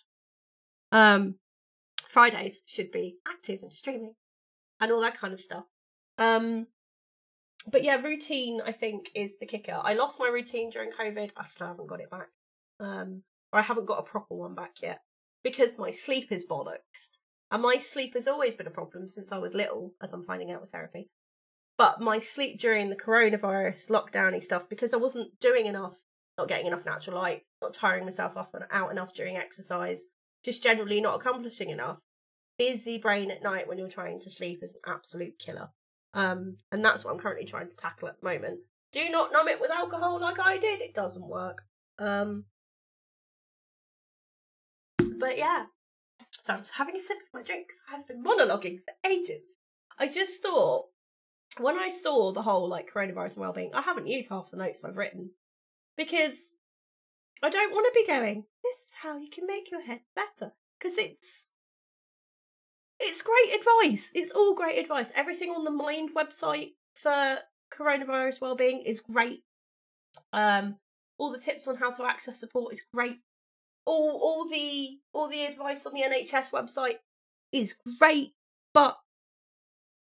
Fridays should be active and streaming and all that kind of stuff. But yeah, routine I think is the kicker. I lost my routine during COVID. I still haven't got it back. Or I haven't got a proper one back yet because my sleep is bollocks. And my sleep has always been a problem since I was little, as I'm finding out with therapy. But my sleep during the coronavirus lockdowny stuff, because I wasn't doing enough, not getting enough natural light, not tiring myself off and out enough during exercise, just generally not accomplishing enough. Busy brain at night when you're trying to sleep is an absolute killer. And that's what I'm currently trying to tackle at the moment. Do not numb it with alcohol like I did. It doesn't work. But yeah. So I'm just having a sip of my drinks. I've been monologuing for ages. I just thought, when I saw the whole like coronavirus and wellbeing, I haven't used half the notes I've written because I don't want to be going, this is how you can make your head better. Because it's great advice. It's all great advice. Everything on the Mind website for coronavirus wellbeing is great. All the tips on how to access support is great. All the advice on the NHS website is great, but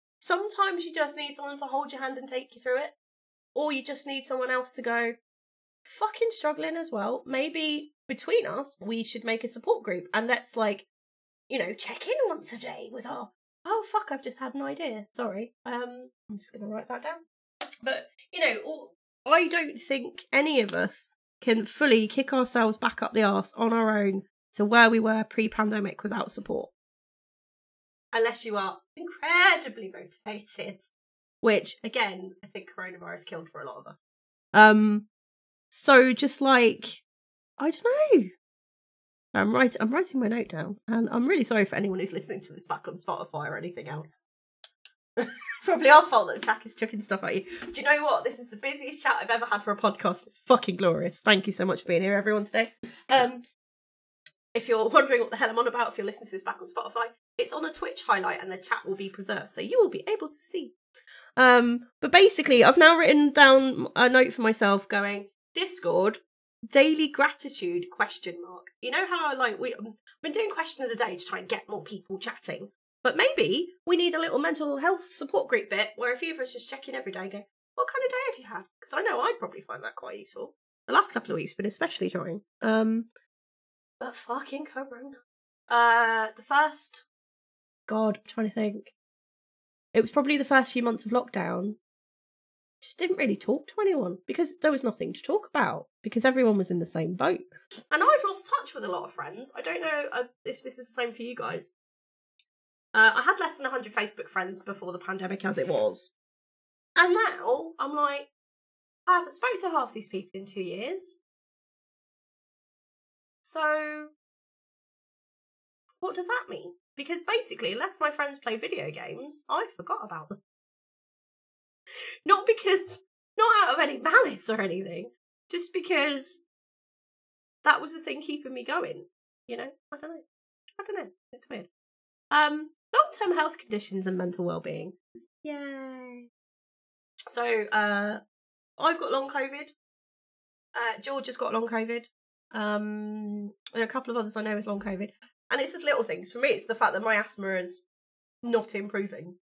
sometimes you just need someone to hold your hand and take you through it, or you just need someone else to go, fucking struggling as well, maybe between us, we should make a support group and let's, like, you know, check in once a day with our... Oh, fuck, I've just had an idea. Sorry. I'm just going to write that down. But, you know, I don't think any of us can fully kick ourselves back up the arse on our own to where we were pre-pandemic without support. Unless you are incredibly motivated. Which, again, I think coronavirus killed for a lot of us. So just like, I don't know. I'm writing my note down, and I'm really sorry for anyone who's listening to this back on Spotify or anything else. Probably our fault that the chat is chucking stuff at you. Do you know what? This is the busiest chat I've ever had for a podcast. It's fucking glorious. Thank you so much for being here, everyone, today. If you're wondering what the hell I'm on about, if you're listening to this back on Spotify, it's on a Twitch highlight and the chat will be preserved, so you will be able to see. But basically, I've now written down a note for myself going, Discord, daily gratitude, ? You know how, like, I've been doing question of the day to try and get more people chatting, but maybe we need a little mental health support group bit where a few of us just check in every day and go, what kind of day have you had? Because I know I'd probably find that quite useful. The last couple of weeks have been especially trying. But fucking corona. The first... God, I'm trying to think. It was probably the first few months of lockdown. Just didn't really talk to anyone because there was nothing to talk about because everyone was in the same boat. And I've lost touch with a lot of friends. I don't know if this is the same for you guys. I had less than 100 Facebook friends before the pandemic as it was. And now I'm like, I haven't spoke to half these people in 2 years. So what does that mean? Because basically, unless my friends play video games, I forgot about them. Not out of any malice or anything, just because that was the thing keeping me going. You know, I don't know. It's weird. Long-term health conditions and mental well-being. Yay. So, I've got long COVID. George has got long COVID. There are a couple of others I know with long COVID. And it's just little things. For me, it's the fact that my asthma is not improving.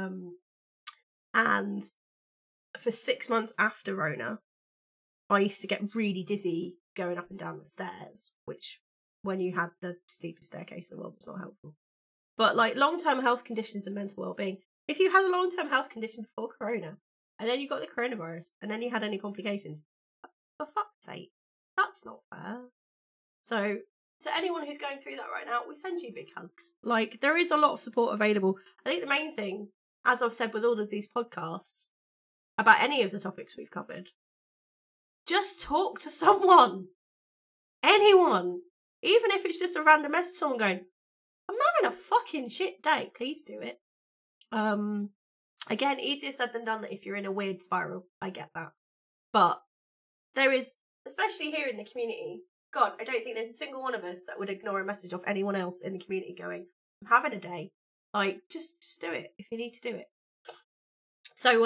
And for 6 months after Rona, I used to get really dizzy going up and down the stairs, which, when you had the steepest staircase in the world, was not helpful. But, like, long-term health conditions and mental well-being, if you had a long-term health condition before Corona, and then you got the coronavirus, and then you had any complications, for fuck's sake, that's not fair. So, to anyone who's going through that right now, we send you big hugs. Like, there is a lot of support available. I think the main thing, as I've said with all of these podcasts, about any of the topics we've covered, just talk to someone. Anyone. Even if it's just a random message, someone going, I'm having a fucking shit day, please do it. Again, easier said than done if you're in a weird spiral. I get that. But there is, especially here in the community, God, I don't think there's a single one of us that would ignore a message off anyone else in the community going, I'm having a day. Like, just do it if you need to do it. So,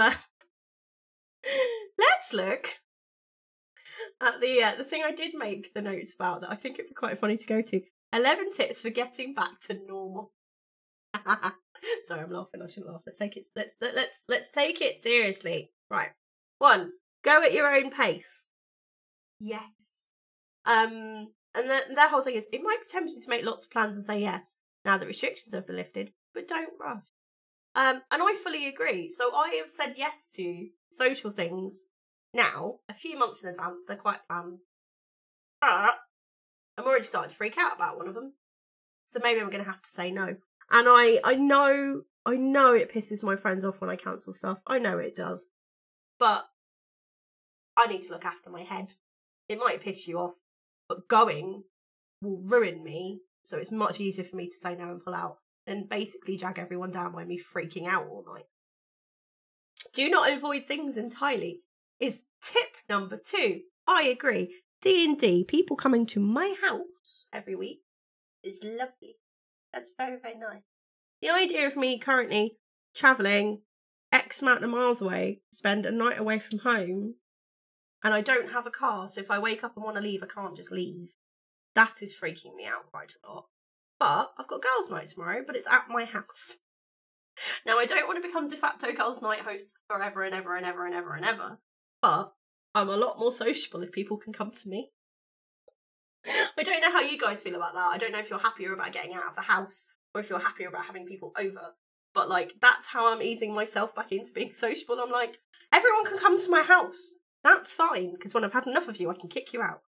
let's look at the thing I did make the notes about that I think it'd be quite funny to go to. 11 tips for getting back to normal. Sorry, I'm laughing. I shouldn't laugh. Let's take it seriously. Right. 1. Go at your own pace. Yes. And their whole thing is, it might be tempting to make lots of plans and say yes now that restrictions have been lifted, but don't rush. And I fully agree. So I have said yes to social things now, a few months in advance. They're quite planned. But I'm already starting to freak out about one of them. So maybe I'm going to have to say no. And I know it pisses my friends off when I cancel stuff. I know it does. But I need to look after my head. It might piss you off, but going will ruin me. So it's much easier for me to say no and pull out and basically drag everyone down by me freaking out all night. Do not avoid things entirely is tip number 2. I agree. D&D, people coming to my house every week is lovely. That's very, very nice. The idea of me currently travelling X amount of miles away, spend a night away from home, and I don't have a car, so if I wake up and want to leave, I can't just leave. That is freaking me out quite a lot. But I've got girls' night tomorrow, but it's at my house. Now, I don't want to become de facto girls' night host forever and ever and ever and ever and ever, but I'm a lot more sociable if people can come to me. I don't know how you guys feel about that. I don't know if you're happier about getting out of the house or if you're happier about having people over. But, like, that's how I'm easing myself back into being sociable. I'm like, everyone can come to my house. That's fine, because when I've had enough of you, I can kick you out.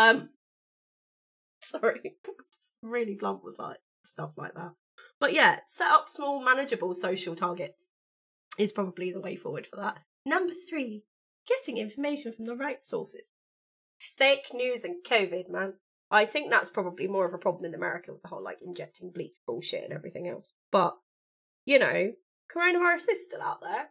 Sorry. I'm just really blunt with, like, stuff like that. But yeah, set up small, manageable social targets is probably the way forward for that. Number 3, getting information from the right sources. Fake news and COVID, man. I think that's probably more of a problem in America with the whole, like, injecting bleach bullshit and everything else. But, you know, coronavirus is still out there.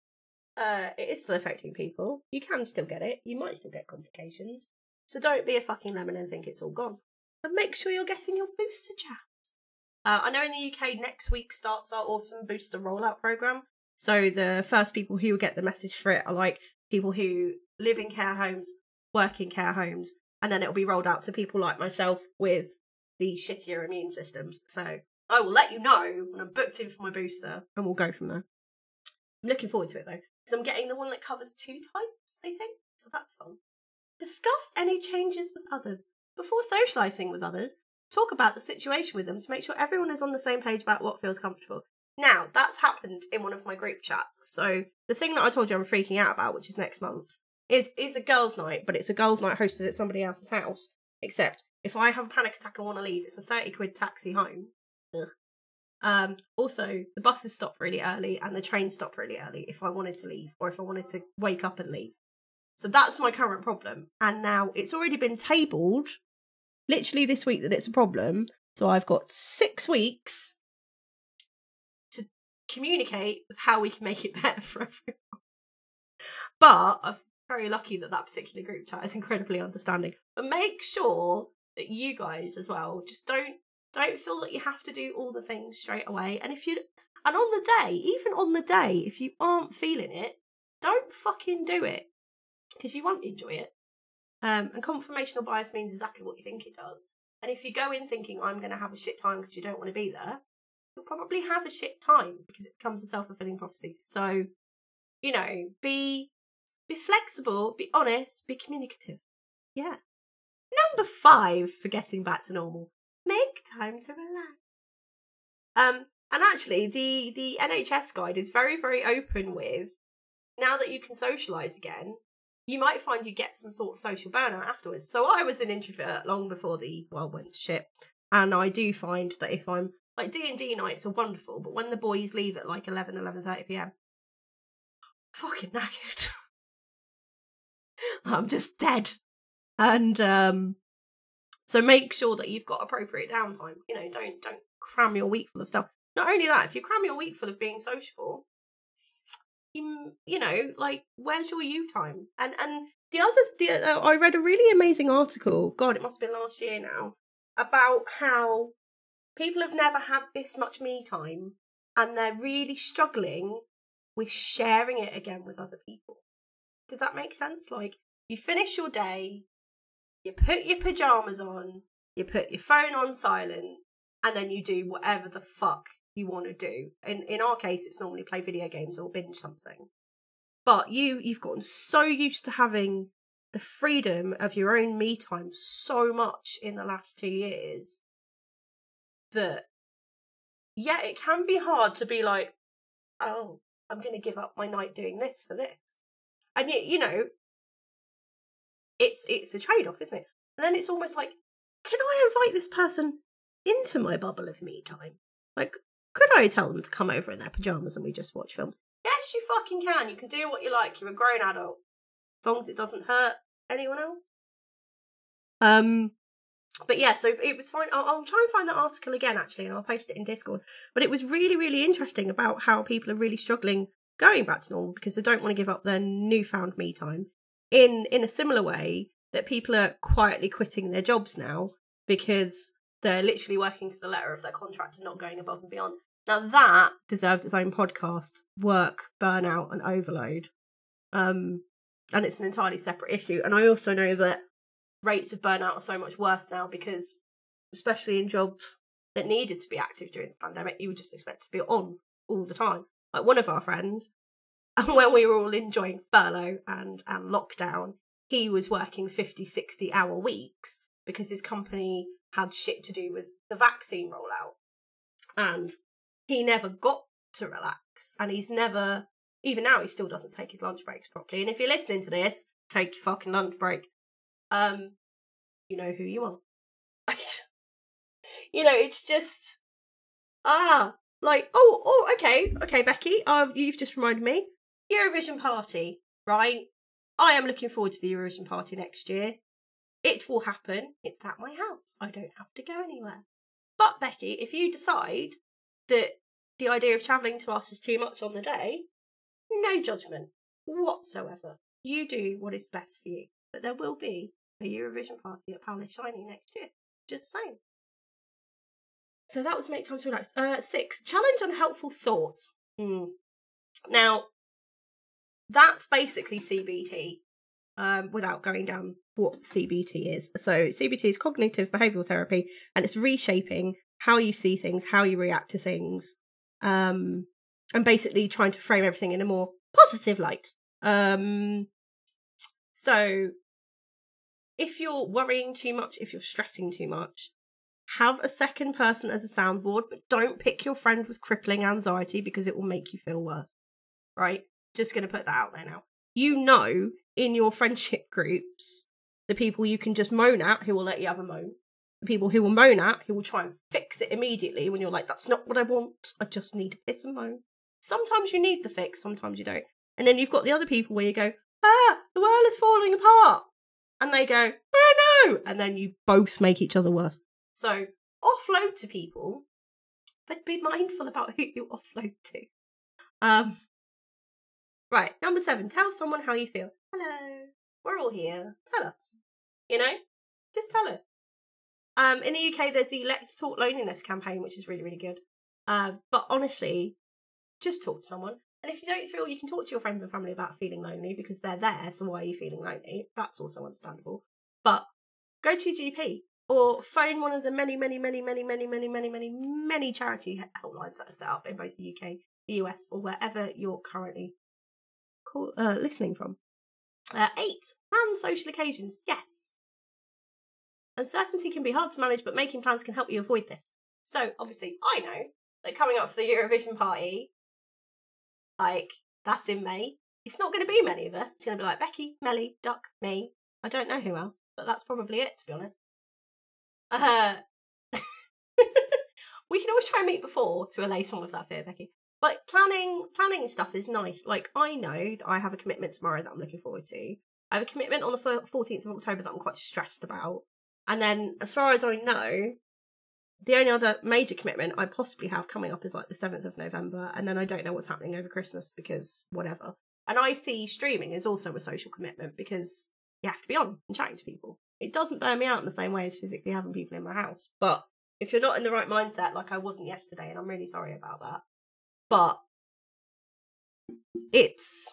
It is still affecting people. You can still get it. You might still get complications. So don't be a fucking lemon and think it's all gone. But make sure you're getting your booster jabs. I know in the UK next week starts our awesome booster rollout program. So the first people who get the message for it are like people who live in care homes, work in care homes, and then it'll be rolled out to people like myself with the shittier immune systems. So I will let you know when I'm booked in for my booster, and we'll go from there. I'm looking forward to it though, because I'm getting the one that covers 2 types, I think, so that's fun. Discuss any changes with others. Before socialising with others, talk about the situation with them to make sure everyone is on the same page about what feels comfortable. Now, that's happened in one of my group chats. So the thing that I told you I'm freaking out about, which is next month, is a girls' night, but it's a girls' night hosted at somebody else's house. Except if I have a panic attack and want to leave, it's a 30 quid taxi home. Ugh. Also, the buses stop really early and the trains stop really early if I wanted to leave or if I wanted to wake up and leave. So that's my current problem. And now it's already been tabled, literally this week, that it's a problem. So I've got 6 weeks to communicate with how we can make it better for everyone. But I'm very lucky that particular group chat is incredibly understanding. But make sure that you guys as well just don't feel that you have to do all the things straight away. And on the day, even on the day, if you aren't feeling it, don't fucking do it. Because you won't enjoy it. And confirmational bias means exactly what you think it does. And if you go in thinking, I'm going to have a shit time because you don't want to be there, you'll probably have a shit time because it becomes a self-fulfilling prophecy. So, you know, be flexible, be honest, be communicative. Yeah. Number 5 for getting back to normal. Make time to relax. And actually, the NHS guide is very, very open with, now that you can socialise again, you might find you get some sort of social burnout afterwards. So I was an introvert long before the world went to shit. And I do find that if I'm, like, D&D nights are wonderful, but when the boys leave at like 11:30pm, fucking knackered. I'm just dead. And so make sure that you've got appropriate downtime. You know, don't cram your week full of stuff. Not only that, if you cram your week full of being sociable, you know, like, where's your you time? And I read a really amazing article, God, it must have been last year now, about how people have never had this much me time and they're really struggling with sharing it again with other people. Does that make sense? Like, you finish your day, you put your pyjamas on, you put your phone on silent, and then you do whatever the fuck you want to do. In our case, it's normally play video games or binge something. But you've gotten so used to having the freedom of your own me time so much in the last 2 years that, yeah, it can be hard to be like, oh, I'm going to give up my night doing this for this. And you know, it's a trade-off, isn't it? And then it's almost like, can I invite this person into my bubble of me time? Like, could I tell them to come over in their pyjamas and we just watch films? Yes, you fucking can. You can do what you like. You're a grown adult. As long as it doesn't hurt anyone else. But yeah, so it was fine. I'll try and find that article again, actually, and I'll post it in Discord. But it was really, really interesting about how people are really struggling going back to normal because they don't want to give up their newfound me time. In a similar way that people are quietly quitting their jobs now because they're literally working to the letter of their contract and not going above and beyond. Now that deserves its own podcast, work, burnout and overload. And it's an entirely separate issue. And I also know that rates of burnout are so much worse now because, especially in jobs that needed to be active during the pandemic, you would just expect to be on all the time. Like one of our friends, And when we were all enjoying furlough and lockdown, he was working 50, 60-hour weeks because his company had shit to do with the vaccine rollout. And he never got to relax. And he's never, even now, he still doesn't take his lunch breaks properly. And if you're listening to this, take your fucking lunch break. You know who you are. You know, it's just, okay, Becky, you've just reminded me. Eurovision party, right? I am looking forward to the Eurovision party next year. It will happen. It's at my house. I don't have to go anywhere. But, Becky, if you decide that the idea of travelling to us is too much on the day, no judgment whatsoever. You do what is best for you. But there will be a Eurovision party at Palace Shiny next year. Just saying. So that was Make Time to Relax. 6, challenge unhelpful thoughts. Now, that's basically CBT, without going down what CBT is. So CBT is cognitive behavioural therapy, and it's reshaping how you see things, how you react to things, and basically trying to frame everything in a more positive light. So if you're worrying too much, if you're stressing too much, have a second person as a soundboard, but don't pick your friend with crippling anxiety because it will make you feel worse, right? Just going to put that out there now. You know, in your friendship groups, the people you can just moan at who will let you have a moan. The people who will moan at who will try and fix it immediately when you're like, that's not what I want. I just need a piss and moan. Sometimes you need the fix, sometimes you don't. And then you've got the other people where you go, the world is falling apart. And they go, oh no. And then you both make each other worse. So offload to people, but be mindful about who you offload to. Right, number 7, tell someone how you feel. Hello, we're all here. Tell us. You know, just tell us. In the UK, there's the Let's Talk Loneliness campaign, which is really, really good. But honestly, just talk to someone. And if you don't feel, you can talk to your friends and family about feeling lonely because they're there. So why are you feeling lonely? That's also understandable. But go to your GP or phone one of the many charity helplines that are set up in both the UK, the US, or wherever you're currently listening from. 8, plan social occasions. Yes. Uncertainty can be hard to manage, but making plans can help you avoid this. So, obviously, I know that coming up for the Eurovision party, like, that's in May. It's not going to be many of us. It's going to be like Becky, Melly, Duck, me. I don't know who else, but that's probably it, to be honest. We can always try and meet before to allay some of that fear, Becky. But planning stuff is nice. Like, I know that I have a commitment tomorrow that I'm looking forward to. I have a commitment on the 14th of October that I'm quite stressed about. And then, as far as I know, the only other major commitment I possibly have coming up is like the 7th of November. And then I don't know what's happening over Christmas because whatever. And I see streaming as also a social commitment because you have to be on and chatting to people. It doesn't burn me out in the same way as physically having people in my house. But if you're not in the right mindset, like I wasn't yesterday, and I'm really sorry about that. But it's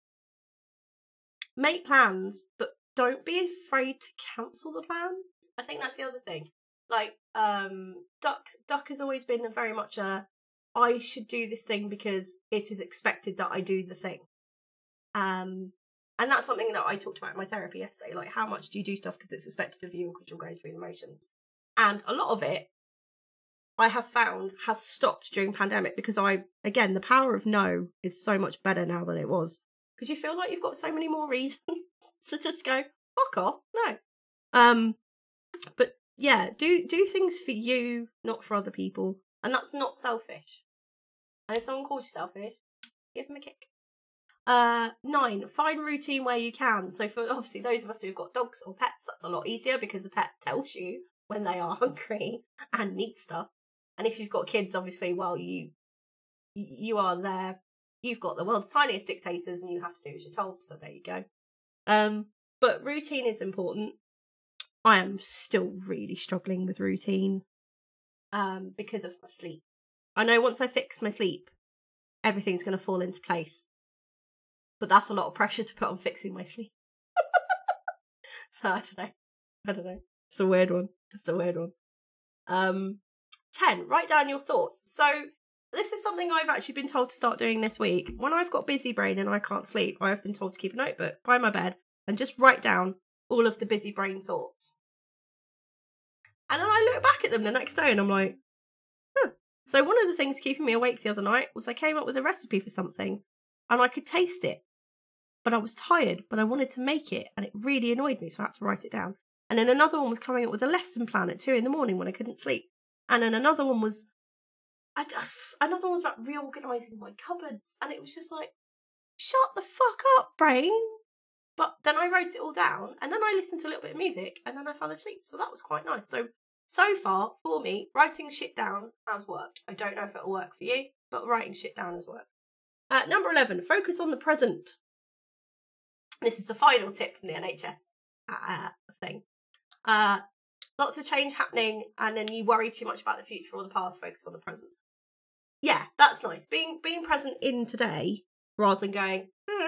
make plans, but don't be afraid to cancel the plans. I think that's the other thing. Like, Duck has always been very much I should do this thing because it is expected that I do the thing. And that's something that I talked about in my therapy yesterday. Like, how much do you do stuff because it's expected of you or because you're going through the motions? And a lot of it, I have found, has stopped during pandemic because the power of no is so much better now than it was. Because you feel like you've got so many more reasons to just go, fuck off, no. But yeah, do things for you, not for other people. And that's not selfish. And if someone calls you selfish, give them a kick. 9, find routine where you can. So for obviously those of us who've got dogs or pets, that's a lot easier because the pet tells you when they are hungry and need stuff. And if you've got kids, obviously, well, you are there. You've got the world's tiniest dictators and you have to do as you're told. So there you go. But routine is important. I am still really struggling with routine because of my sleep. I know once I fix my sleep, everything's going to fall into place. But that's a lot of pressure to put on fixing my sleep. So I don't know. It's a weird one. 10, write down your thoughts. So this is something I've actually been told to start doing this week. When I've got busy brain and I can't sleep, I've been told to keep a notebook by my bed and just write down all of the busy brain thoughts. And then I look back at them the next day and I'm like, huh. So one of the things keeping me awake the other night was I came up with a recipe for something and I could taste it. But I was tired, but I wanted to make it and it really annoyed me, so I had to write it down. And then another one was coming up with a lesson plan at 2 a.m. when I couldn't sleep. And then another one was about reorganising my cupboards. And it was just like, shut the fuck up, brain. But then I wrote it all down and then I listened to a little bit of music and then I fell asleep. So that was quite nice. So far, for me, writing shit down has worked. I don't know if it'll work for you, but writing shit down has worked. Number 11, focus on the present. This is the final tip from the NHS thing. Lots of change happening and then you worry too much about the future or the past, focus on the present. Yeah, that's nice. Being present in today rather than going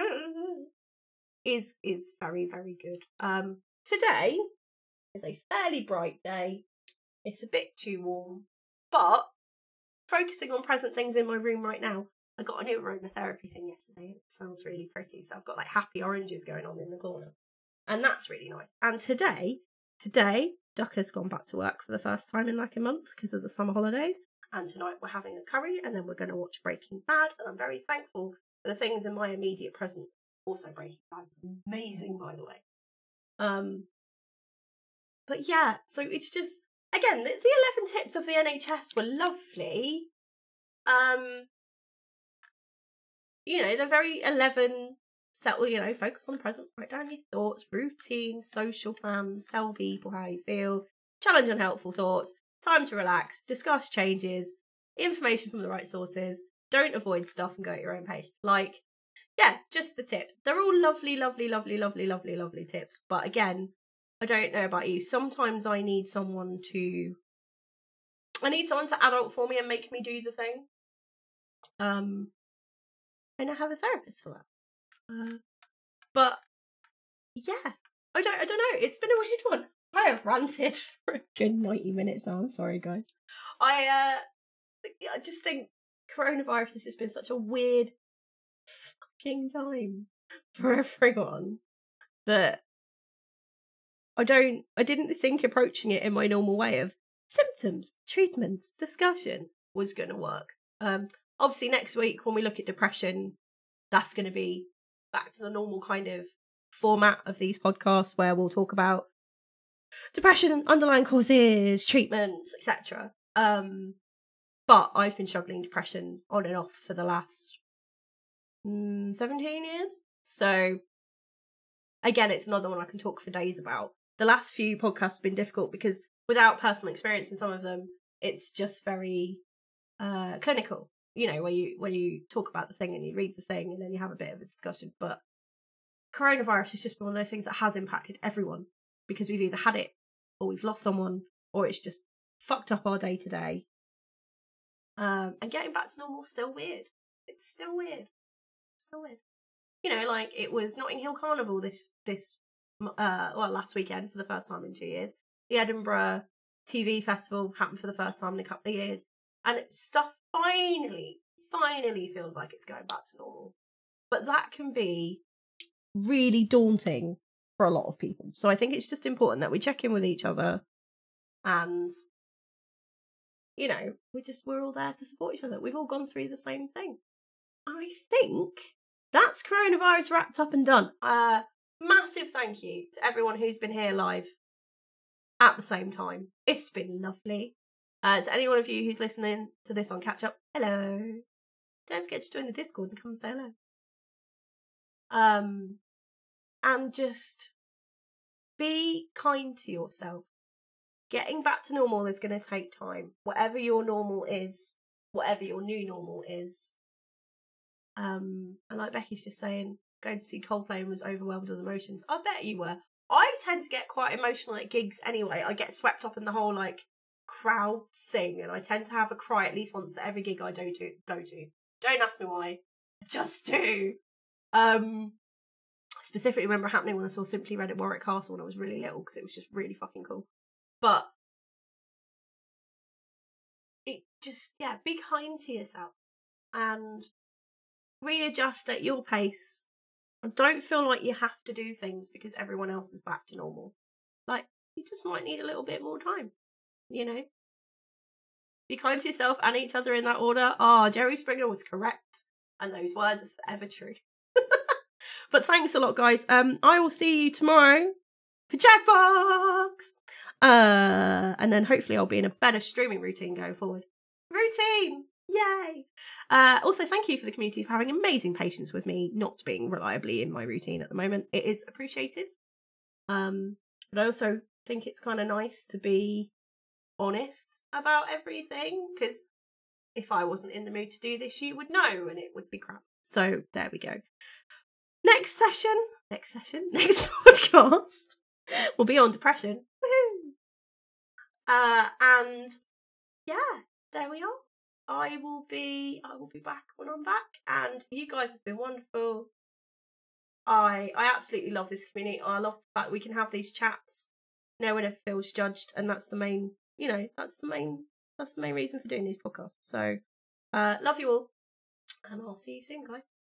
is very, very good. Today is a fairly bright day. It's a bit too warm, but focusing on present things in my room right now. I got a new aromatherapy thing yesterday. It smells really pretty. So I've got like happy oranges going on in the corner. And that's really nice. And today, Ducker's gone back to work for the first time in like a month because of the summer holidays. And tonight we're having a curry and then we're going to watch Breaking Bad. And I'm very thankful for the things in my immediate present. Also, Breaking Bad's amazing, by the way. But yeah, so it's just, again, the 11 tips of the NHS were lovely. You know, they're very 11, settle, you know, focus on the present, write down your thoughts, routine, social plans, tell people how you feel, challenge unhelpful thoughts, time to relax, discuss changes, information from the right sources, don't avoid stuff and go at your own pace. Like, yeah, just the tips. They're all lovely, lovely, lovely, lovely, lovely, lovely tips. But again, I don't know about you. Sometimes I need someone to adult for me and make me do the thing. And I have a therapist for that. But yeah, I don't know. It's been a weird one. I have ranted for a good 90 minutes now. I'm sorry, guys. I just think coronavirus has just been such a weird fucking time for everyone that I didn't think approaching it in my normal way of symptoms, treatments, discussion was going to work. Obviously next week when we look at depression, that's going to be back to the normal kind of format of these podcasts where we'll talk about depression, underlying causes, treatments, etc. But I've been struggling depression on and off for the last 17 years. So again, it's another one I can talk for days about. The last few podcasts have been difficult because without personal experience in some of them, it's just very clinical. You know, where you talk about the thing and you read the thing and then you have a bit of a discussion. But coronavirus has just been one of those things that has impacted everyone because we've either had it or we've lost someone or it's just fucked up our day to day. And getting back to normal is still weird. It's still weird. Still weird. You know, like it was Notting Hill Carnival last weekend for the first time in 2 years. The Edinburgh TV Festival happened for the first time in a couple of years. And stuff finally feels like it's going back to normal. But that can be really daunting for a lot of people. So I think it's just important that we check in with each other and, you know, we're all there to support each other. We've all gone through the same thing. I think that's coronavirus wrapped up and done. Massive thank you to everyone who's been here live at the same time. It's been lovely. To any one of you who's listening to this on catch up, hello. Don't forget to join the Discord and come and say hello. And just be kind to yourself. Getting back to normal is going to take time. Whatever your normal is, whatever your new normal is. And like Becky's just saying, going to see Coldplay and was overwhelmed with emotions. I bet you were. I tend to get quite emotional at gigs anyway. I get swept up in the whole like crowd thing, and I tend to have a cry at least once at every gig I go to. Don't ask me why. I just do. I specifically remember happening when I saw Simply Red at Warwick Castle when I was really little because it was just really fucking cool. But be kind to yourself and readjust at your pace. And don't feel like you have to do things because everyone else is back to normal. Like, you just might need a little bit more time, you know? Be kind to yourself and each other in that order. Jerry Springer was correct. And those words are forever true. But thanks a lot, guys. I will see you tomorrow for Jackbox. And then hopefully I'll be in a better streaming routine going forward. Routine! Yay! Also, thank you for the community for having amazing patience with me not being reliably in my routine at the moment. It is appreciated. But I also think it's kind of nice to be honest about everything, because if I wasn't in the mood to do this, you would know, and it would be crap. So there we go. Next podcast will be on depression. Woohoo! And yeah, there we are. I will be back when I'm back, and you guys have been wonderful. I absolutely love this community. I love the fact that we can have these chats. No one ever feels judged, and that's the main, that's the main reason for doing these podcasts. So, love you all, and I'll see you soon, guys.